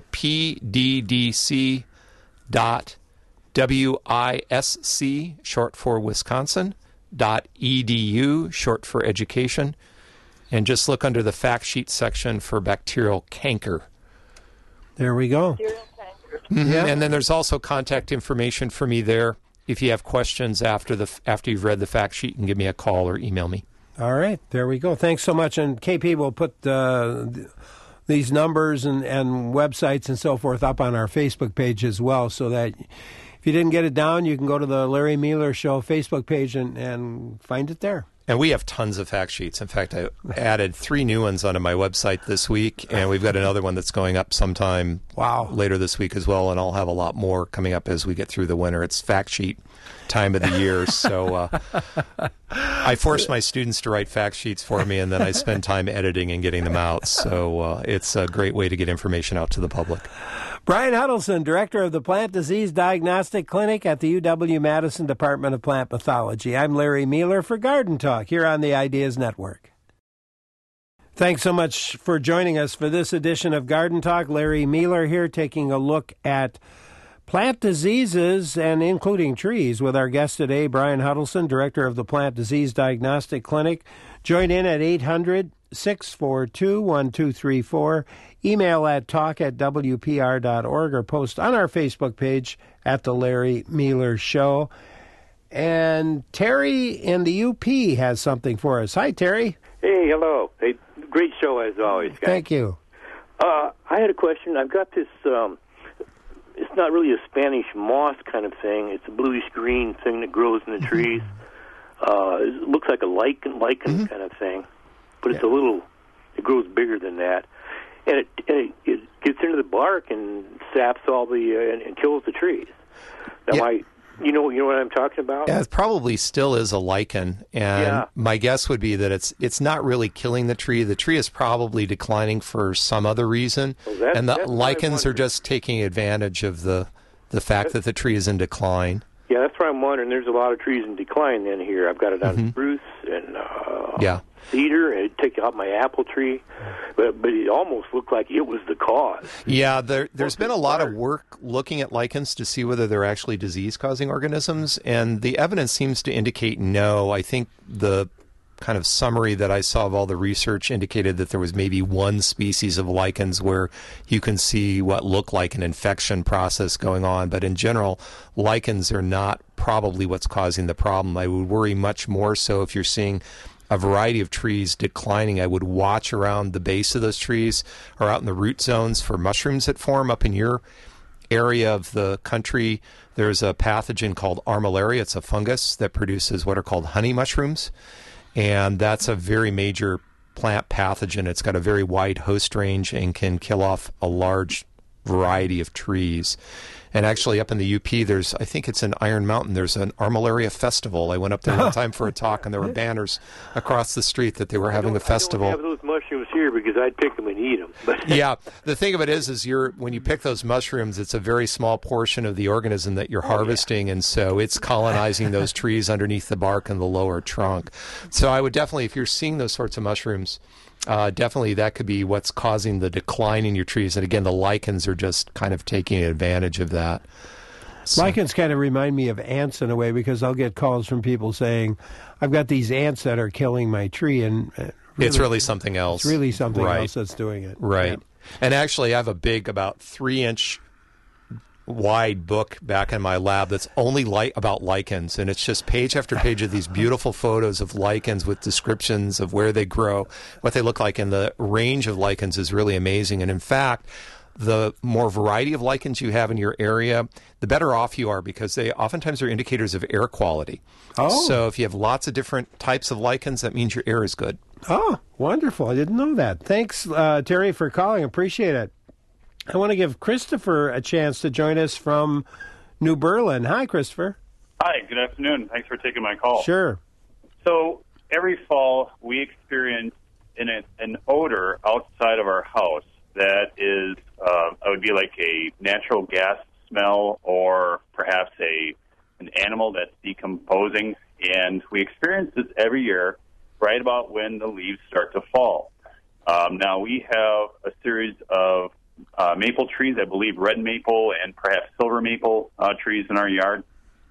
PDDC.WISC, short for Wisconsin, .edu, short for education. And just look under the fact sheet section for bacterial canker. There we go. Yeah. And then there's also contact information for me there. If you have questions after you've read the fact sheet, you can give me a call or email me. All right, there we go. Thanks so much. And KP will put these numbers and websites and so forth up on our Facebook page as well, so that if you didn't get it down, you can go to the Larry Mueller Show Facebook page and find it there. And we have tons of fact sheets. In fact, I added 3 new ones onto my website this week, and we've got another one that's going up sometime later this week as well, and I'll have a lot more coming up as we get through the winter. It's fact sheet time of the year, so I force my students to write fact sheets for me, and then I spend time editing and getting them out, so it's a great way to get information out to the public. Brian Huddleston, Director of the Plant Disease Diagnostic Clinic at the UW-Madison Department of Plant Pathology. I'm Larry Mueller for Garden Talk here on the Ideas Network. Thanks so much for joining us for this edition of Garden Talk. Larry Mueller here, taking a look at plant diseases and including trees with our guest today, Brian Huddleston, Director of the Plant Disease Diagnostic Clinic. Join in at 800-642-1234. Email at talk@wpr.org or post on our Facebook page at The Larry Mueller Show. And Terry in the UP has something for us. Hi, Terry. Hey, hello. Hey, great show as always, guys. Thank you. I had a question. I've got this, it's not really a Spanish moss kind of thing. It's a bluish-green thing that grows in the trees. It looks like a lichen kind of thing, but it's it grows bigger than that. And it gets into the bark and saps all and kills the trees. Now, you know what I'm talking about? Yeah, it probably still is a lichen, and my guess would be that it's not really killing the tree. The tree is probably declining for some other reason, and the lichens are just taking advantage of the fact that the tree is in decline. Yeah, that's what I'm wondering. There's a lot of trees in decline then here. I've got it on spruce and cedar, and it took out my apple tree, but it almost looked like it was the cause. Yeah, there's been a lot of work looking at lichens to see whether they're actually disease-causing organisms, and the evidence seems to indicate no. I think the kind of summary that I saw of all the research indicated that there was maybe one species of lichens where you can see what looked like an infection process going on. But in general, lichens are not probably what's causing the problem. I would worry much more so if you're seeing a variety of trees declining. I would watch around the base of those trees or out in the root zones for mushrooms that form. Up in your area of the country, there's a pathogen called armillaria. It's a fungus that produces what are called honey mushrooms. And that's a very major plant pathogen. It's got a very wide host range and can kill off a large variety of trees. And actually up in the UP, I think it's in Iron Mountain, there's an Armillaria festival. I went up there one time for a talk, and there were banners across the street that they were having a festival. I don't have those mushrooms here because I'd pick them and eat them. But yeah, the thing of it is when you pick those mushrooms, it's a very small portion of the organism that you're harvesting, and so it's colonizing those trees underneath the bark and the lower trunk. So I would definitely, if you're seeing those sorts of mushrooms, definitely that could be what's causing the decline in your trees. And again, the lichens are just kind of taking advantage of that. So. Lichens kind of remind me of ants in a way, because I'll get calls from people saying, I've got these ants that are killing my tree, and it's really something else. It's really something else that's doing it. Right. Yeah. And actually, I have a big, about 3-inch wide book back in my lab that's only about lichens, and it's just page after page of these beautiful photos of lichens with descriptions of where they grow, what they look like, and the range of lichens is really amazing. And in fact, the more variety of lichens you have in your area, the better off you are, because they oftentimes are indicators of air quality. Oh. So if you have lots of different types of lichens, that means your air is good. Oh, wonderful. I didn't know that. Thanks, Terry, for calling. Appreciate it. I want to give Christopher a chance to join us from New Berlin. Hi, Christopher. Hi, good afternoon. Thanks for taking my call. Sure. So every fall we experience an odor outside of our house that is, it would be like a natural gas smell, or perhaps an animal that's decomposing. And we experience this every year right about when the leaves start to fall. Now we have a series of maple trees, I believe red maple and perhaps silver maple trees in our yard.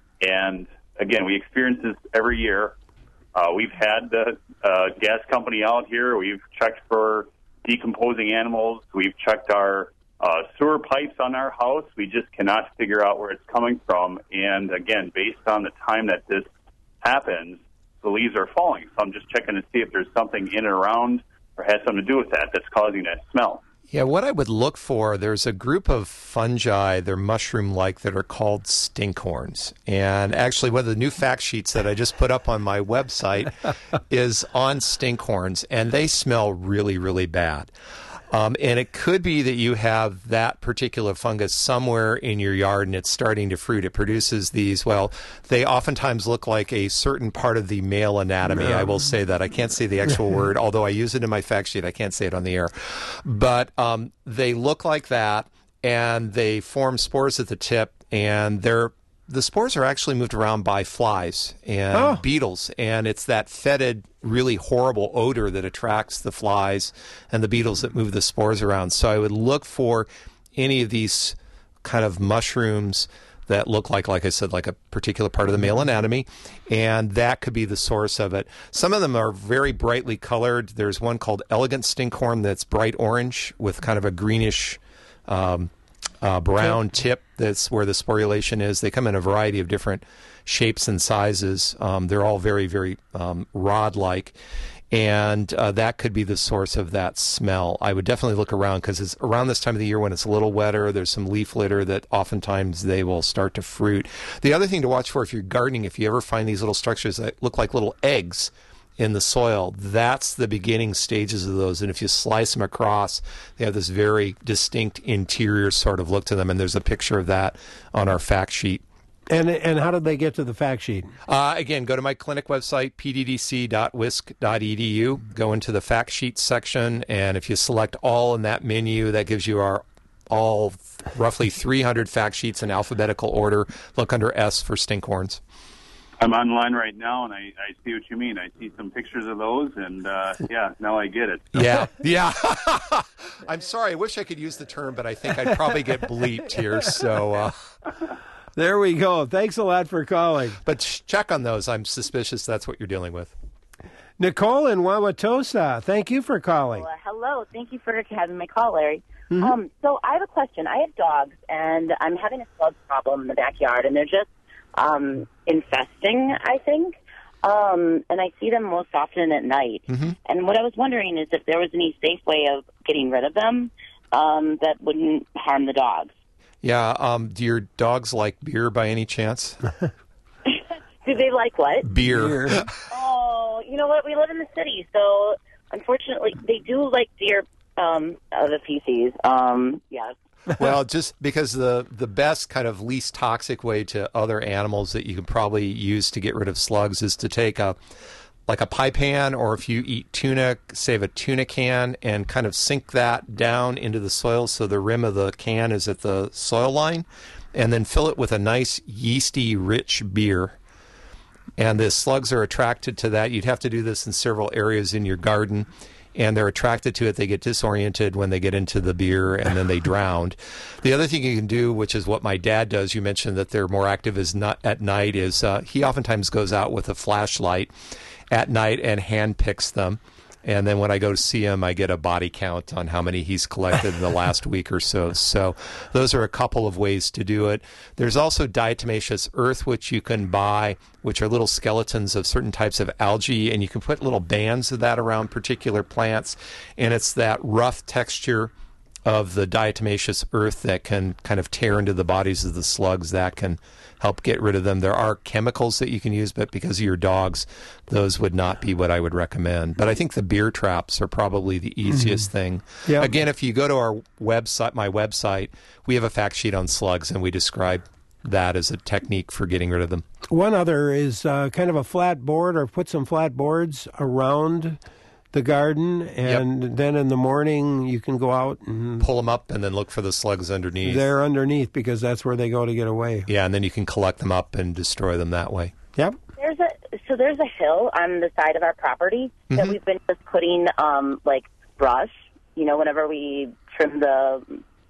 And again, we experience this every year. We've had the gas company out here. We've checked for decomposing animals. We've checked our sewer pipes on our house. We just cannot figure out where it's coming from. And again, based on the time that this happens, the leaves are falling. So I'm just checking to see if there's something in and around or has something to do with that that's causing that smell. Yeah, what I would look for, there's a group of fungi, they're mushroom-like, that are called stinkhorns. And actually, one of the new fact sheets that I just put up on my website is on stinkhorns, and they smell really, really bad. And it could be that you have that particular fungus somewhere in your yard and it's starting to fruit. It produces these, well, they oftentimes look like a certain part of the male anatomy. I will say that. I can't say the actual word, although I use it in my fact sheet. I can't say it on the air. But they look like that, and they form spores at the tip, and the spores are actually moved around by flies and beetles, and it's that fetid, really horrible odor that attracts the flies and the beetles that move the spores around. So I would look for any of these kind of mushrooms that look like I said, like a particular part of the male anatomy, and that could be the source of it. Some of them are very brightly colored. There's one called elegant stinkhorn that's bright orange with kind of a greenish brown tip. That's where the sporulation is. They come in a variety of different shapes and sizes. They're all very, very rod-like, and that could be the source of that smell. I would definitely look around, because it's around this time of the year when it's a little wetter. There's some leaf litter that oftentimes they will start to fruit. The other thing to watch for if you're gardening, if you ever find these little structures that look like little eggs in the soil, that's the beginning stages of those. And if you slice them across, they have this very distinct interior sort of look to them. And there's a picture of that on our fact sheet. And how did they get to the fact sheet? Again, go to my clinic website, pddc.wisc.edu. Go into the fact sheet section, and if you select all in that menu, that gives you all roughly 300 fact sheets in alphabetical order. Look under S for stinkhorns. I'm online right now, and I see what you mean. I see some pictures of those, and now I get it. Yeah. I'm sorry. I wish I could use the term, but I think I'd probably get bleeped here. So there we go. Thanks a lot for calling. But check on those. I'm suspicious that's what you're dealing with. Nicole in Wauwatosa, thank you for calling. Well, hello. Thank you for having my call, Larry. Mm-hmm. So I have a question. I have dogs, and I'm having a slug problem in the backyard, and they're just infesting, I think. And I see them most often at night. Mm-hmm. And what I was wondering is if there was any safe way of getting rid of them that wouldn't harm the dogs. Yeah. Do your dogs like beer by any chance? Do they like what? Beer. Oh, you know what? We live in the city, so unfortunately they do like deer, the feces. Yes. Well, just because the best kind of least toxic way to other animals that you can probably use to get rid of slugs is to take a pie pan, or if you eat tuna, save a tuna can and kind of sink that down into the soil so the rim of the can is at the soil line, and then fill it with a nice yeasty rich beer. And the slugs are attracted to that. You'd have to do this in several areas in your garden. And they're attracted to it. They get disoriented when they get into the beer, and then they drown. The other thing you can do, which is what my dad does, you mentioned that they're more active at night, is he oftentimes goes out with a flashlight at night and hand picks them. And then when I go to see him, I get a body count on how many he's collected in the last week or so. So those are a couple of ways to do it. There's also diatomaceous earth, which you can buy, which are little skeletons of certain types of algae, and you can put little bands of that around particular plants. And it's that rough texture of the diatomaceous earth that can kind of tear into the bodies of the slugs. That can help get rid of them. There are chemicals that you can use, but because of your dogs, those would not be what I would recommend. But I think the beer traps are probably the easiest thing. Yep. Again, if you go to our website, my website, we have a fact sheet on slugs, and we describe that as a technique for getting rid of them. One other is kind of a flat board, or put some flat boards around the garden, and then in the morning you can go out and pull them up and then look for the slugs underneath. They're underneath because that's where they go to get away. Yeah, and then you can collect them up and destroy them that way. Yep. There's a hill on the side of our property that we've been just putting like brush. You know, whenever we trim the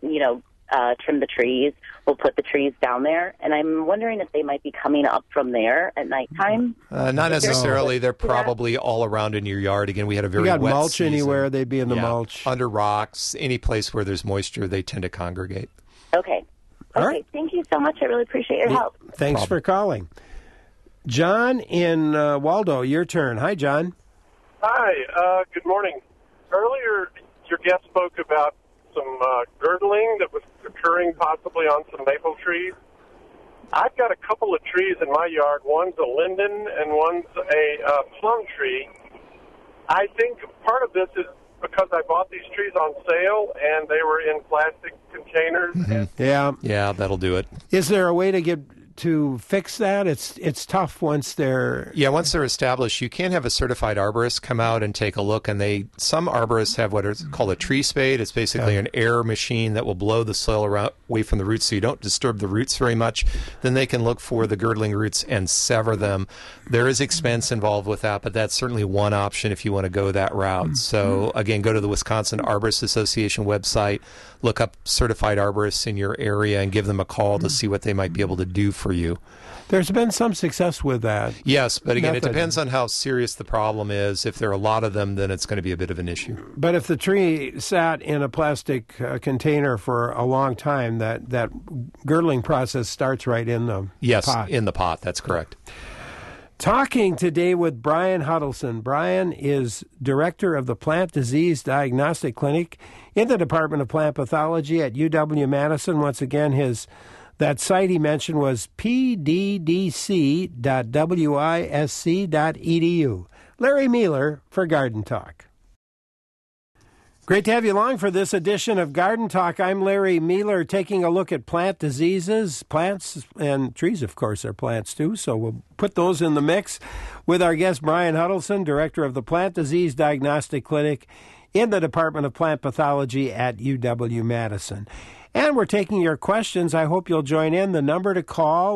trees, we'll put the trees down there. And I'm wondering if they might be coming up from there at nighttime. Not necessarily. They're probably all around in your yard. Again, we had a very wet season. You got mulch season. Anywhere, they'd be in the mulch. Under rocks, any place where there's moisture, they tend to congregate. Okay. All right. Thank you so much. I really appreciate your help. Thanks for calling. John in Waldo, your turn. Hi, John. Hi. Good morning. Earlier, your guest spoke about some girdling that was occurring possibly on some maple trees. I've got a couple of trees in my yard. One's a linden and one's a plum tree. I think part of this is because I bought these trees on sale and they were in plastic containers. Mm-hmm. Yeah, that'll do it. Is there a way to fix that? It's tough once they're... Yeah, once they're established, you can have a certified arborist come out and take a look, and some arborists have what is called a tree spade. It's basically an air machine that will blow the soil away from the roots so you don't disturb the roots very much. Then they can look for the girdling roots and sever them. There is expense involved with that, but that's certainly one option if you want to go that route. So, again, go to the Wisconsin Arborist Association website, look up certified arborists in your area, and give them a call to see what they might be able to do for you. There's been some success with that. Yes, but again, it depends on how serious the problem is. If there are a lot of them, then it's going to be a bit of an issue. But if the tree sat in a plastic container for a long time, that girdling process starts right in the pot. Yes, in the pot. That's correct. Talking today with Brian Huddleston. Brian is director of the Plant Disease Diagnostic Clinic in the Department of Plant Pathology at UW-Madison. Once again, that site he mentioned was pddc.wisc.edu. Larry Mueller for Garden Talk. Great to have you along for this edition of Garden Talk. I'm Larry Mueller, taking a look at plant diseases. Plants and trees, of course, are plants too, so we'll put those in the mix with our guest Brian Huddleston, director of the Plant Disease Diagnostic Clinic in the Department of Plant Pathology at UW-Madison. And we're taking your questions. I hope you'll join in. The number to call,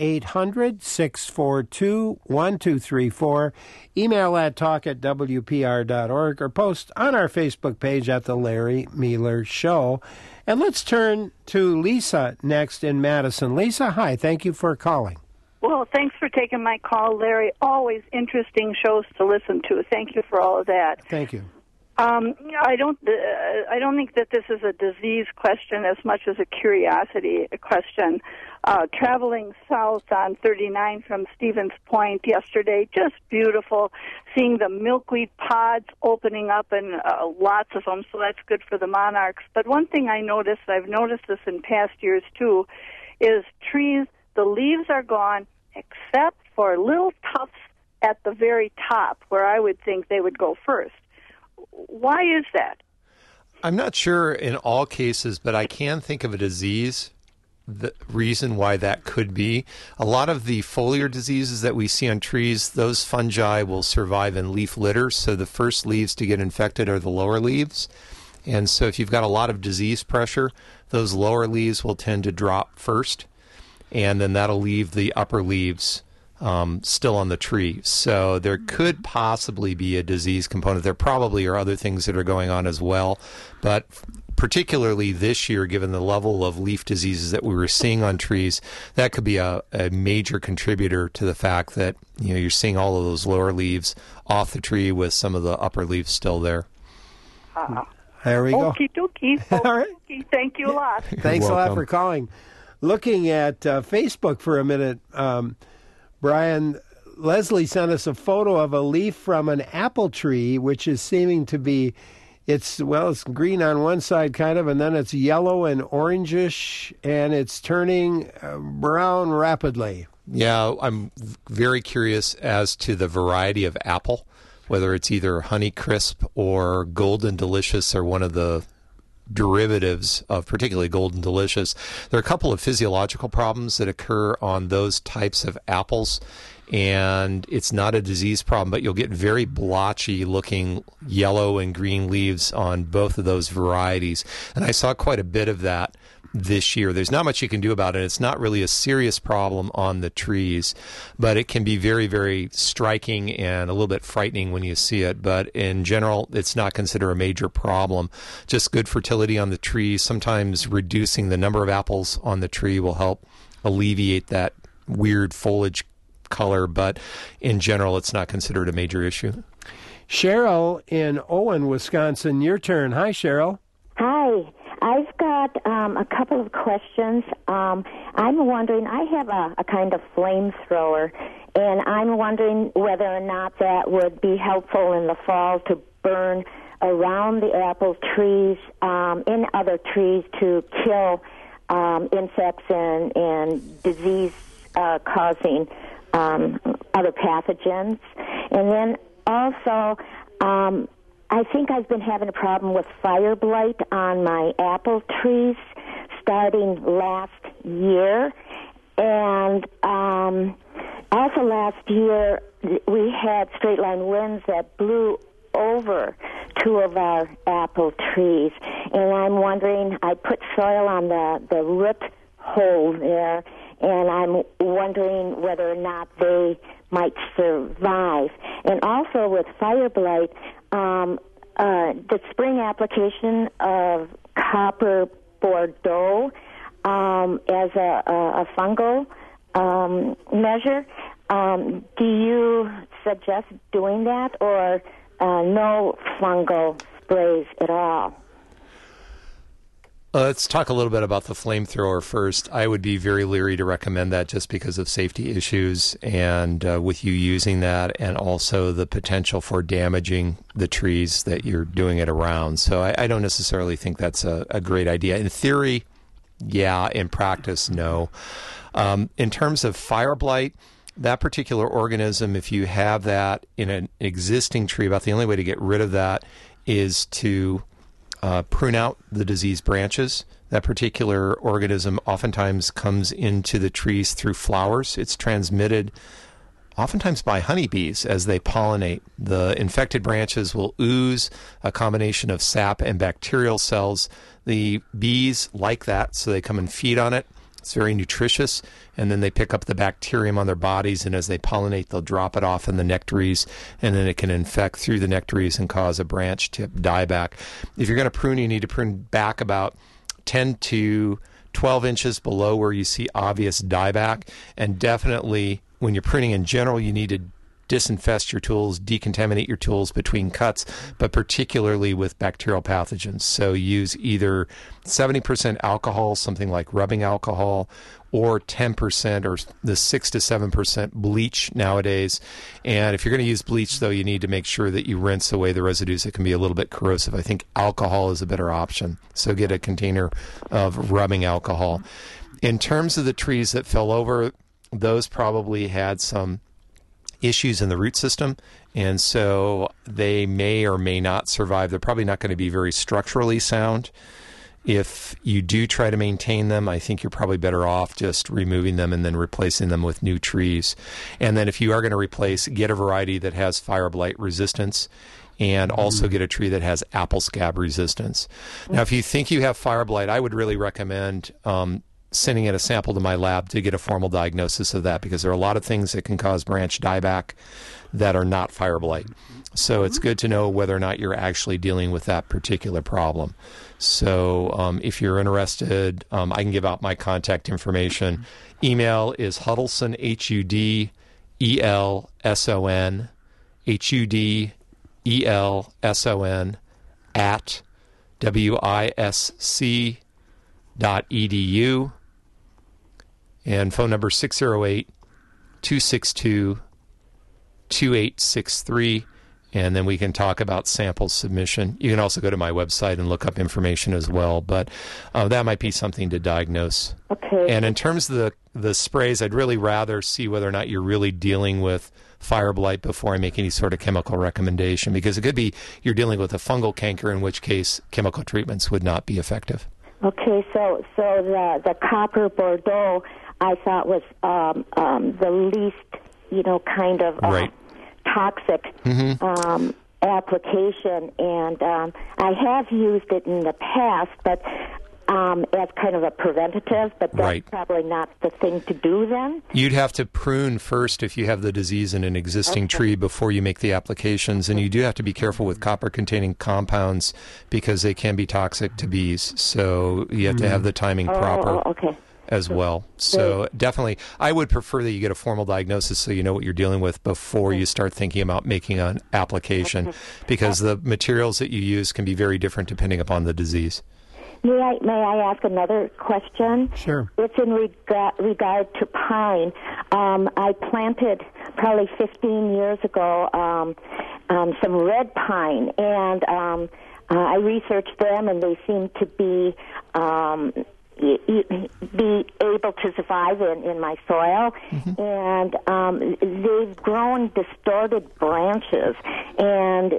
1-800-642-1234. Email at talk@wpr.org or post on our Facebook page at The Larry Mueller Show. And let's turn to Lisa next in Madison. Lisa, hi. Thank you for calling. Well, thanks for taking my call, Larry. Always interesting shows to listen to. Thank you for all of that. Thank you. I don't think that this is a disease question as much as a curiosity question. Traveling south on 39 from Stevens Point yesterday, just beautiful, seeing the milkweed pods opening up and lots of them, so that's good for the monarchs. But one thing I noticed, I've noticed this in past years too, is trees, the leaves are gone except for little tufts at the very top where I would think they would go first. Why is that? I'm not sure in all cases, but I can think of a disease, the reason why that could be. A lot of the foliar diseases that we see on trees, those fungi will survive in leaf litter, so the first leaves to get infected are the lower leaves. And so if you've got a lot of disease pressure, those lower leaves will tend to drop first, and then that'll leave the upper leaves still on the tree. So there could possibly be a disease component. There probably are other things that are going on as well. But particularly this year, given the level of leaf diseases that we were seeing on trees, that could be a major contributor to the fact that you're seeing all of those lower leaves off the tree with some of the upper leaves still there. There we go. Okie dokie. All right. Thank you a lot. Thanks a lot for calling. Looking at Facebook for a minute, Brian, Leslie sent us a photo of a leaf from an apple tree, which is seeming to be it's green on one side kind of, and then it's yellow and orangish, and it's turning brown rapidly. Yeah, I'm very curious as to the variety of apple, whether it's either Honeycrisp or Golden Delicious or one of the derivatives of particularly Golden Delicious. There are a couple of physiological problems that occur on those types of apples, and it's not a disease problem, but you'll get very blotchy looking yellow and green leaves on both of those varieties. And I saw quite a bit of that this year. There's not much you can do about it. It's not really a serious problem on the trees, but it can be very, very striking and a little bit frightening when you see it. But in general, it's not considered a major problem. Just good fertility on the trees. Sometimes reducing the number of apples on the tree will help alleviate that weird foliage color, but in general, it's not considered a major issue. Cheryl in Owen, Wisconsin, your turn. Hi, Cheryl. Hi. I've got a couple of questions. I'm wondering, I have a kind of flamethrower, and I'm wondering whether or not that would be helpful in the fall to burn around the apple trees, in other trees, to kill insects and disease-causing other pathogens. And then also, I think I've been having a problem with fire blight on my apple trees starting last year. And also last year, we had straight-line winds that blew over two of our apple trees. And I'm wondering, I put soil on the root hole there, and I'm wondering whether or not they might survive. And also with fire blight, the spring application of copper Bordeaux as a fungal measure, do you suggest doing that, or no fungal sprays at all? Let's talk a little bit about the flamethrower first. I would be very leery to recommend that just because of safety issues and with you using that, and also the potential for damaging the trees that you're doing it around. So I don't necessarily think that's a great idea. In theory, yeah. In practice, no. In terms of fire blight, that particular organism, if you have that in an existing tree, about the only way to get rid of that is to prune out the diseased branches. That particular organism oftentimes comes into the trees through flowers. It's transmitted oftentimes by honeybees as they pollinate. The infected branches will ooze a combination of sap and bacterial cells. The bees like that, so they come and feed on it. It's very nutritious, and then they pick up the bacterium on their bodies, and as they pollinate, they'll drop it off in the nectaries, and then it can infect through the nectaries and cause a branch tip dieback. If you're going to prune, you need to prune back about 10 to 12 inches below where you see obvious dieback, and definitely when you're pruning in general, you need to disinfest your tools, decontaminate your tools between cuts, but particularly with bacterial pathogens. So use either 70% alcohol, something like rubbing alcohol, or 10% or the 6 to 7% bleach nowadays. And if you're going to use bleach, though, you need to make sure that you rinse away the residues that can be a little bit corrosive. I think alcohol is a better option. So get a container of rubbing alcohol. In terms of the trees that fell over, those probably had some issues in the root system, and so they may or may not survive. They're probably not going to be very structurally sound. If you do try to maintain them, I think you're probably better off just removing them and then replacing them with new trees. And then if you are going to replace, get a variety that has fire blight resistance, and also get a tree that has apple scab resistance. Now, if you think you have fire blight, I would really recommend sending in a sample to my lab to get a formal diagnosis of that, because there are a lot of things that can cause branch dieback that are not fire blight. So it's good to know whether or not you're actually dealing with that particular problem. So if you're interested, I can give out my contact information. Email is Huddleston, Hudelson, Hudelson at wisc.edu. And phone number 608-262-2863. and then we can talk about sample submission. You can also go to my website and look up information as well, but that might be something to diagnose. Okay. And in terms of the sprays, I'd really rather see whether or not you're really dealing with fire blight before I make any sort of chemical recommendation, because it could be you're dealing with a fungal canker, in which case chemical treatments would not be effective. Okay, so the copper Bordeaux I thought was the least, kind of right. Toxic application, and I have used it in the past, but as kind of a preventative, but that's right. probably not the thing to do then. You'd have to prune first if you have the disease in an existing tree before you make the applications, and you do have to be careful with copper-containing compounds because they can be toxic to bees, so you have to have the timing proper. As well. So definitely, I would prefer that you get a formal diagnosis so you know what you're dealing with before you start thinking about making an application, because the materials that you use can be very different depending upon the disease. May I ask another question? Sure. It's in regard to pine. I planted probably 15 years ago some red pine, and I researched them, and they seem to be able to survive in my soil, and they've grown distorted branches, and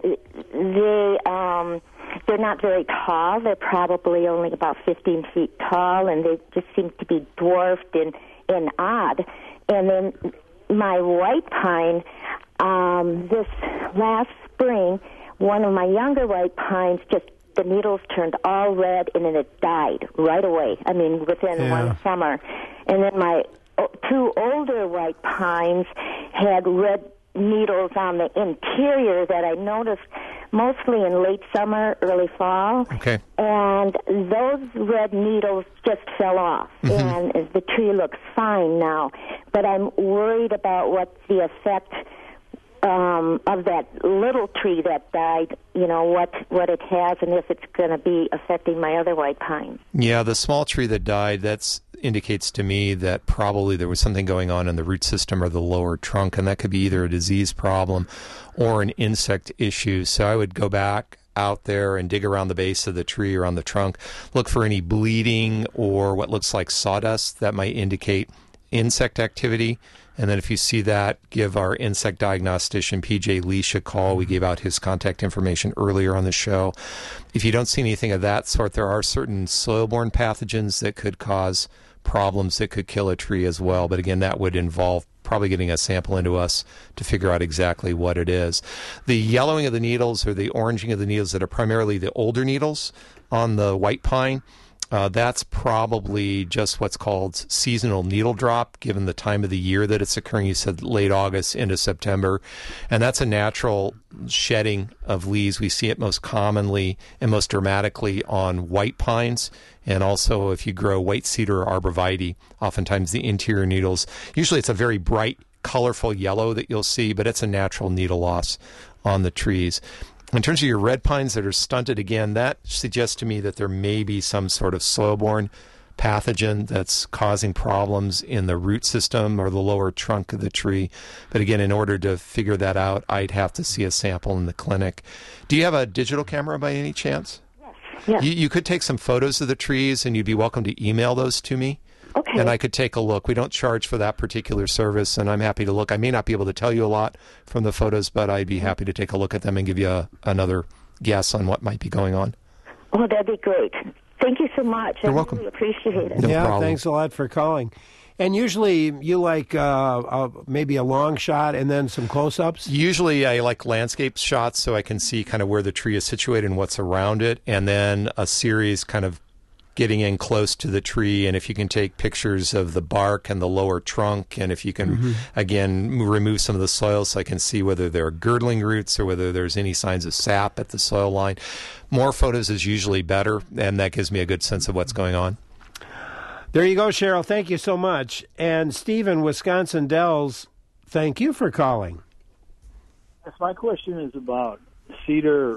they're not very tall. They're probably only about 15 feet tall, and they just seem to be dwarfed and odd. And then my white pine, this last spring, one of my younger white pines the needles turned all red, and then it died right away. I mean, within one summer. And then my two older white pines had red needles on the interior that I noticed mostly in late summer, early fall. Okay. And those red needles just fell off, and the tree looks fine now. But I'm worried about what the effect of that little tree that died, what it has, and if it's going to be affecting my other white pine. Yeah, the small tree that died, that indicates to me that probably there was something going on in the root system or the lower trunk, and that could be either a disease problem or an insect issue. So I would go back out there and dig around the base of the tree or on the trunk, look for any bleeding or what looks like sawdust that might indicate insect activity. And then if you see that, give our insect diagnostician, PJ Leash, a call. We gave out his contact information earlier on the show. If you don't see anything of that sort, there are certain soil-borne pathogens that could cause problems that could kill a tree as well. But again, that would involve probably getting a sample into us to figure out exactly what it is. The yellowing of the needles or the oranging of the needles that are primarily the older needles on the white pine, that's probably just what's called seasonal needle drop, given the time of the year that it's occurring. You said late August into September. And that's a natural shedding of leaves. We see it most commonly and most dramatically on white pines. And also if you grow white cedar or arborvitae, oftentimes the interior needles, usually it's a very bright, colorful yellow that you'll see, but it's a natural needle loss on the trees. In terms of your red pines that are stunted, again, that suggests to me that there may be some sort of soil-borne pathogen that's causing problems in the root system or the lower trunk of the tree. But again, in order to figure that out, I'd have to see a sample in the clinic. Do you have a digital camera by any chance? Yes. You could take some photos of the trees, and you'd be welcome to email those to me. Okay. And I could take a look. We don't charge for that particular service, and I'm happy to look. I may not be able to tell you a lot from the photos, but I'd be happy to take a look at them and give you another guess on what might be going on. Oh, that'd be great. Thank you so much. You're welcome. I really appreciate it. No problem. Thanks a lot for calling. And usually you like maybe a long shot and then some close-ups? Usually I like landscape shots so I can see kind of where the tree is situated and what's around it, and then a series kind of getting in close to the tree, and if you can take pictures of the bark and the lower trunk, and if you can, again, remove some of the soil so I can see whether there are girdling roots or whether there's any signs of sap at the soil line. More photos is usually better, and that gives me a good sense of what's going on. There you go, Cheryl. Thank you so much. And Stephen, Wisconsin Dells, thank you for calling. Yes, my question is about cedar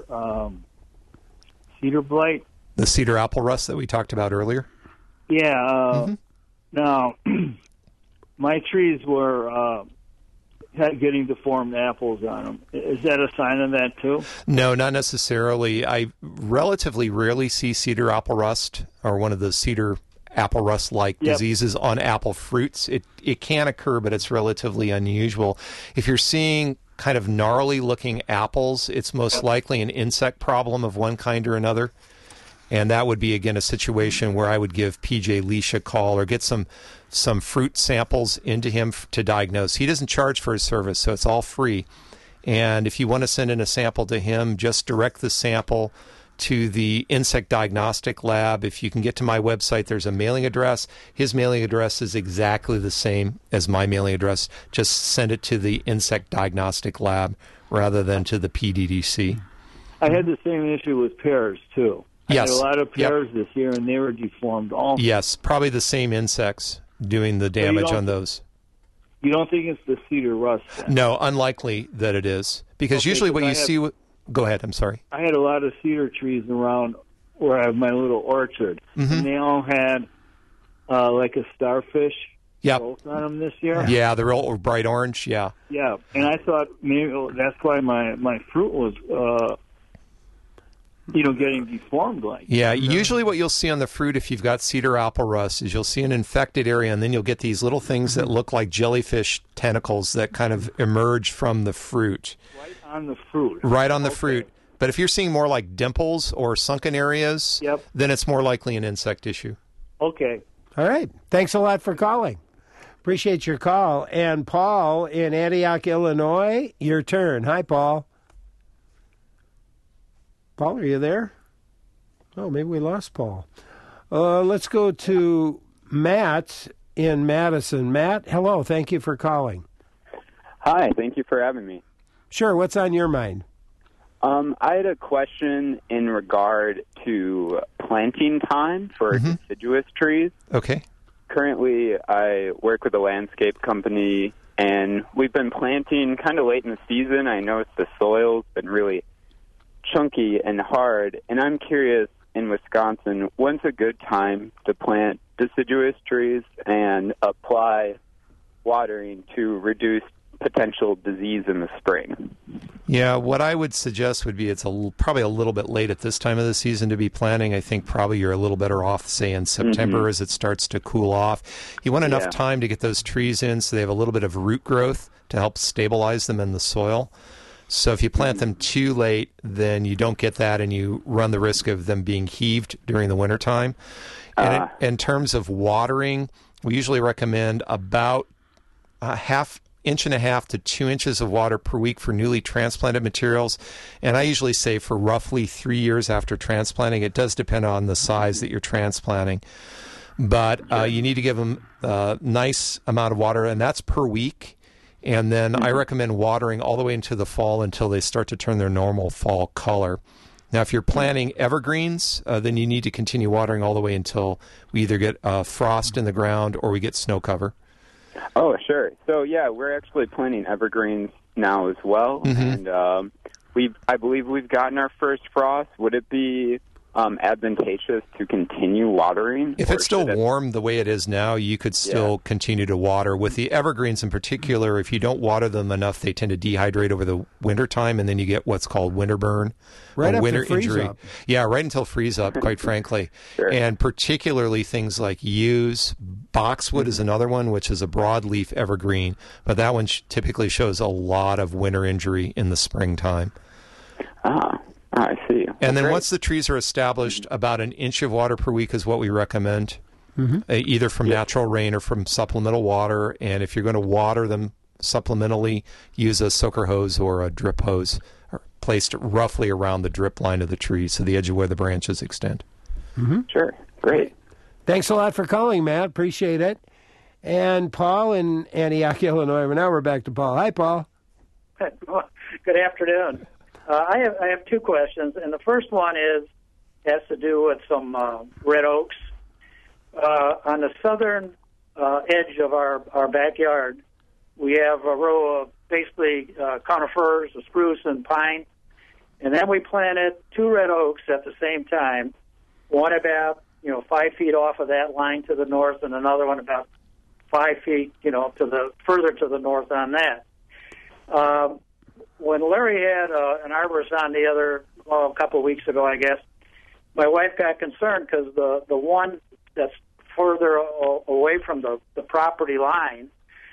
blight. The cedar apple rust that we talked about earlier? Yeah. Now, my trees were getting deformed apples on them. Is that a sign of that too? No, not necessarily. I relatively rarely see cedar apple rust or one of the cedar apple rust-like diseases on apple fruits. It can occur, but it's relatively unusual. If you're seeing kind of gnarly-looking apples, it's most likely an insect problem of one kind or another. And that would be, again, a situation where I would give PJ Leash a call or get some fruit samples into him to diagnose. He doesn't charge for his service, so it's all free. And if you want to send in a sample to him, just direct the sample to the insect diagnostic lab. If you can get to my website, there's a mailing address. His mailing address is exactly the same as my mailing address. Just send it to the insect diagnostic lab rather than to the PDDC. I had the same issue with pears, too. Yes. I had a lot of pears this year, and they were deformed also. Yes, probably the same insects doing the damage on those. You don't think it's the cedar rust? Then? No, unlikely that it is. Because usually what you see... Go ahead, I'm sorry. I had a lot of cedar trees around where I have my little orchard, and they all had like a starfish growth on them this year. Yeah, they're all bright orange, yeah. Yeah, and I thought maybe that's why my fruit was... getting deformed like. Yeah, usually what you'll see on the fruit if you've got cedar apple rust is you'll see an infected area, and then you'll get these little things that look like jellyfish tentacles that kind of emerge from the fruit. Right on the fruit. Right on the fruit. But if you're seeing more like dimples or sunken areas, then it's more likely an insect issue. Okay. All right. Thanks a lot for calling. Appreciate your call. And Paul in Antioch, Illinois, your turn. Hi, Paul. Paul, are you there? Oh, maybe we lost Paul. Let's go to Matt in Madison. Matt, hello. Thank you for calling. Hi. Thank you for having me. Sure. What's on your mind? I had a question in regard to planting time for deciduous trees. Okay. Currently, I work with a landscape company, and we've been planting kind of late in the season. I noticed the soil's been really chunky and hard, and I'm curious, in Wisconsin, when's a good time to plant deciduous trees and apply watering to reduce potential disease in the spring? Yeah, what I would suggest would be it's probably a little bit late at this time of the season to be planting. I think probably you're a little better off, say, in September as it starts to cool off. You want enough time to get those trees in so they have a little bit of root growth to help stabilize them in the soil. So if you plant them too late, then you don't get that, and you run the risk of them being heaved during the wintertime. And in terms of watering, we usually recommend about a inch and a half to 2 inches of water per week for newly transplanted materials. And I usually say for roughly 3 years after transplanting. It does depend on the size that you're transplanting. But you need to give them a nice amount of water, and that's per week. And then I recommend watering all the way into the fall until they start to turn their normal fall color. Now, if you're planting evergreens, then you need to continue watering all the way until we either get frost in the ground or we get snow cover. Oh, sure. So, yeah, we're actually planting evergreens now as well. And I believe we've gotten our first frost. Would it be advantageous to continue watering? If it's still warm the way it is now, you could still continue to water. With the evergreens in particular, if you don't water them enough, they tend to dehydrate over the winter time, and then you get what's called winter burn. Right after winter freeze injury. up. Yeah, right until freeze up, quite frankly. And particularly things like yews. Boxwood is another one, which is a broadleaf evergreen, but that one typically shows a lot of winter injury in the springtime. I see. And then once the trees are established, about an inch of water per week is what we recommend, either from natural rain or from supplemental water. And if you're going to water them supplementally, use a soaker hose or a drip hose placed roughly around the drip line of the tree, so the edge of where the branches extend. Sure. Great. Thanks a lot for calling, Matt. Appreciate it. And Paul in Antioch, Illinois. Now we're back to Paul. Hi, Paul. Good afternoon. I have two questions, and the first one has to do with some red oaks. On the southern edge of our backyard, we have a row of basically conifers, a spruce and pine, and then we planted two red oaks at the same time, one about 5 feet off of that line to the north, and another one about 5 feet further to the north on that. when Larry had an arborist on a couple of weeks ago, I guess, my wife got concerned because the one that's further away from the property line,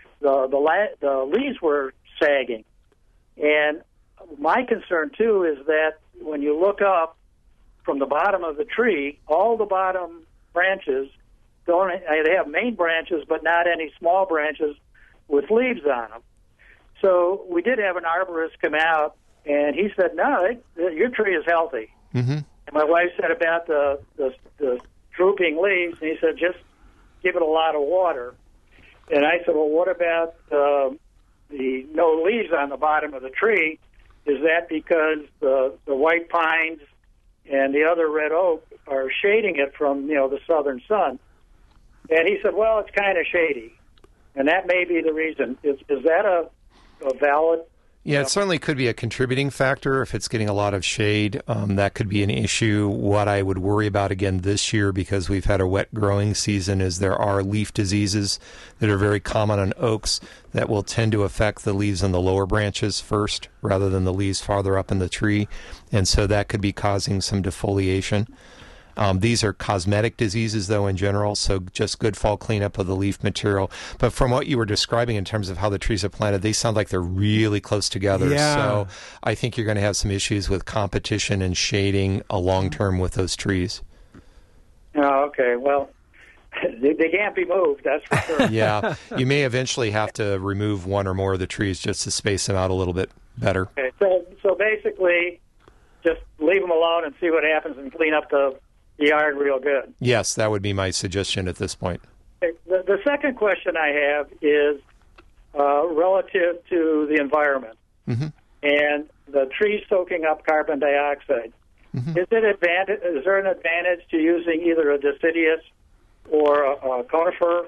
the leaves were sagging. And my concern, too, is that when you look up from the bottom of the tree, all the bottom branches, they have main branches, but not any small branches with leaves on them. So we did have an arborist come out, and he said, no, your tree is healthy. Mm-hmm. And my wife said about the drooping leaves, and he said, just give it a lot of water. And I said, well, what about the no leaves on the bottom of the tree? Is that because the white pines and the other red oak are shading it from, the southern sun? And he said, well, it's kind of shady. And that may be the reason. Is that a valid? Yeah, it certainly could be a contributing factor if it's getting a lot of shade. That could be an issue. What I would worry about again this year, because we've had a wet growing season, is there are leaf diseases that are very common on oaks that will tend to affect the leaves on the lower branches first rather than the leaves farther up in the tree. And so that could be causing some defoliation. These are cosmetic diseases, though, in general, so just good fall cleanup of the leaf material. But from what you were describing in terms of how the trees are planted, they sound like they're really close together. Yeah. So I think you're going to have some issues with competition and shading long term with those trees. Oh, okay. Well, they can't be moved, that's for sure. Yeah. You may eventually have to remove one or more of the trees just to space them out a little bit better. Okay. So basically, just leave them alone and see what happens and clean up the yard real good. Yes, that would be my suggestion at this point. The second question I have is relative to the environment and the trees soaking up carbon dioxide. Is there an advantage to using either a deciduous or a conifer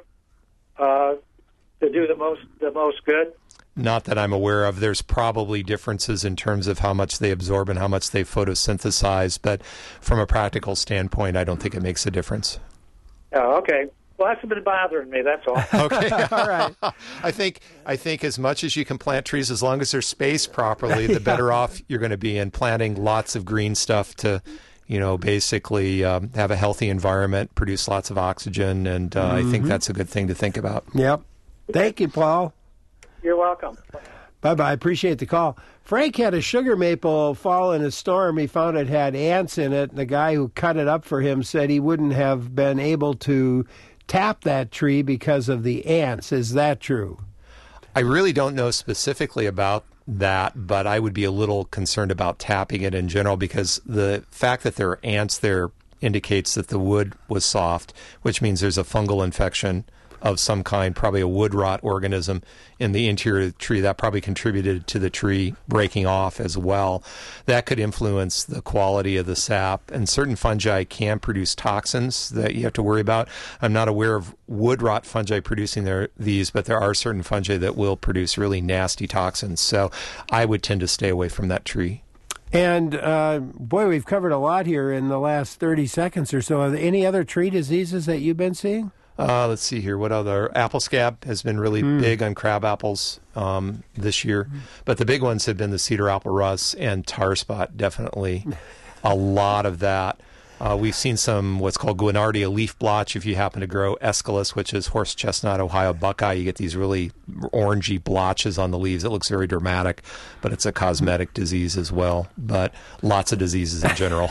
to do the most good? Not that I'm aware of. There's probably differences in terms of how much they absorb and how much they photosynthesize, but from a practical standpoint, I don't think it makes a difference. Oh, okay. Well, that's been bothering me, that's all. Okay, all right. I think as much as you can plant trees, as long as they're spaced properly, the better off you're going to be in planting lots of green stuff to, basically have a healthy environment, produce lots of oxygen, and I think that's a good thing to think about. Yep. Thank you, Paul. You're welcome. Bye-bye. Appreciate the call. Frank had a sugar maple fall in a storm. He found it had ants in it, and the guy who cut it up for him said he wouldn't have been able to tap that tree because of the ants. Is that true? I really don't know specifically about that, but I would be a little concerned about tapping it in general because the fact that there are ants there indicates that the wood was soft, which means there's a fungal infection of some kind, probably a wood rot organism in the interior of the tree. That probably contributed to the tree breaking off as well. That could influence the quality of the sap, and certain fungi can produce toxins that you have to worry about. I'm not aware of wood rot fungi producing these, but there are certain fungi that will produce really nasty toxins. So I would tend to stay away from that tree. And, boy, we've covered a lot here in the last 30 seconds or so. Are there any other tree diseases that you've been seeing? Let's see here. What other? Apple scab has been really big on crab apples this year. But the big ones have been the cedar apple rust and tar spot, definitely. A lot of that. We've seen some what's called Guinardia leaf blotch. If you happen to grow Aeschylus, which is horse chestnut, Ohio buckeye, you get these really orangey blotches on the leaves. It looks very dramatic, but it's a cosmetic disease as well. But lots of diseases in general.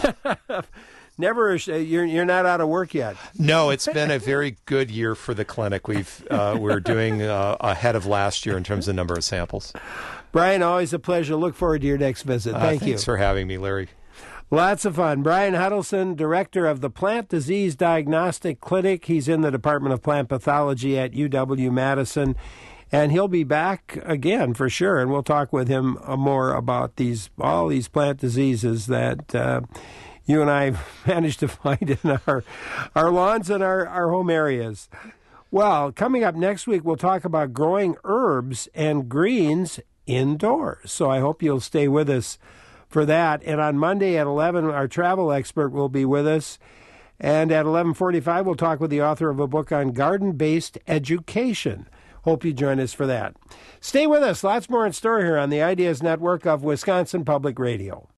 You're not out of work yet. No, it's been a very good year for the clinic. We're doing ahead of last year in terms of number of samples. Brian, always a pleasure. Look forward to your next visit. Thank you. Thanks for having me, Larry. Lots of fun. Brian Huddleston, director of the Plant Disease Diagnostic Clinic. He's in the Department of Plant Pathology at UW-Madison. And he'll be back again for sure. And we'll talk with him more about all these plant diseases that you and I managed to find in our lawns and our home areas. Well, coming up next week, we'll talk about growing herbs and greens indoors. So I hope you'll stay with us for that. And on Monday at 11, our travel expert will be with us. And at 11:45, we'll talk with the author of a book on garden-based education. Hope you join us for that. Stay with us. Lots more in store here on the Ideas Network of Wisconsin Public Radio.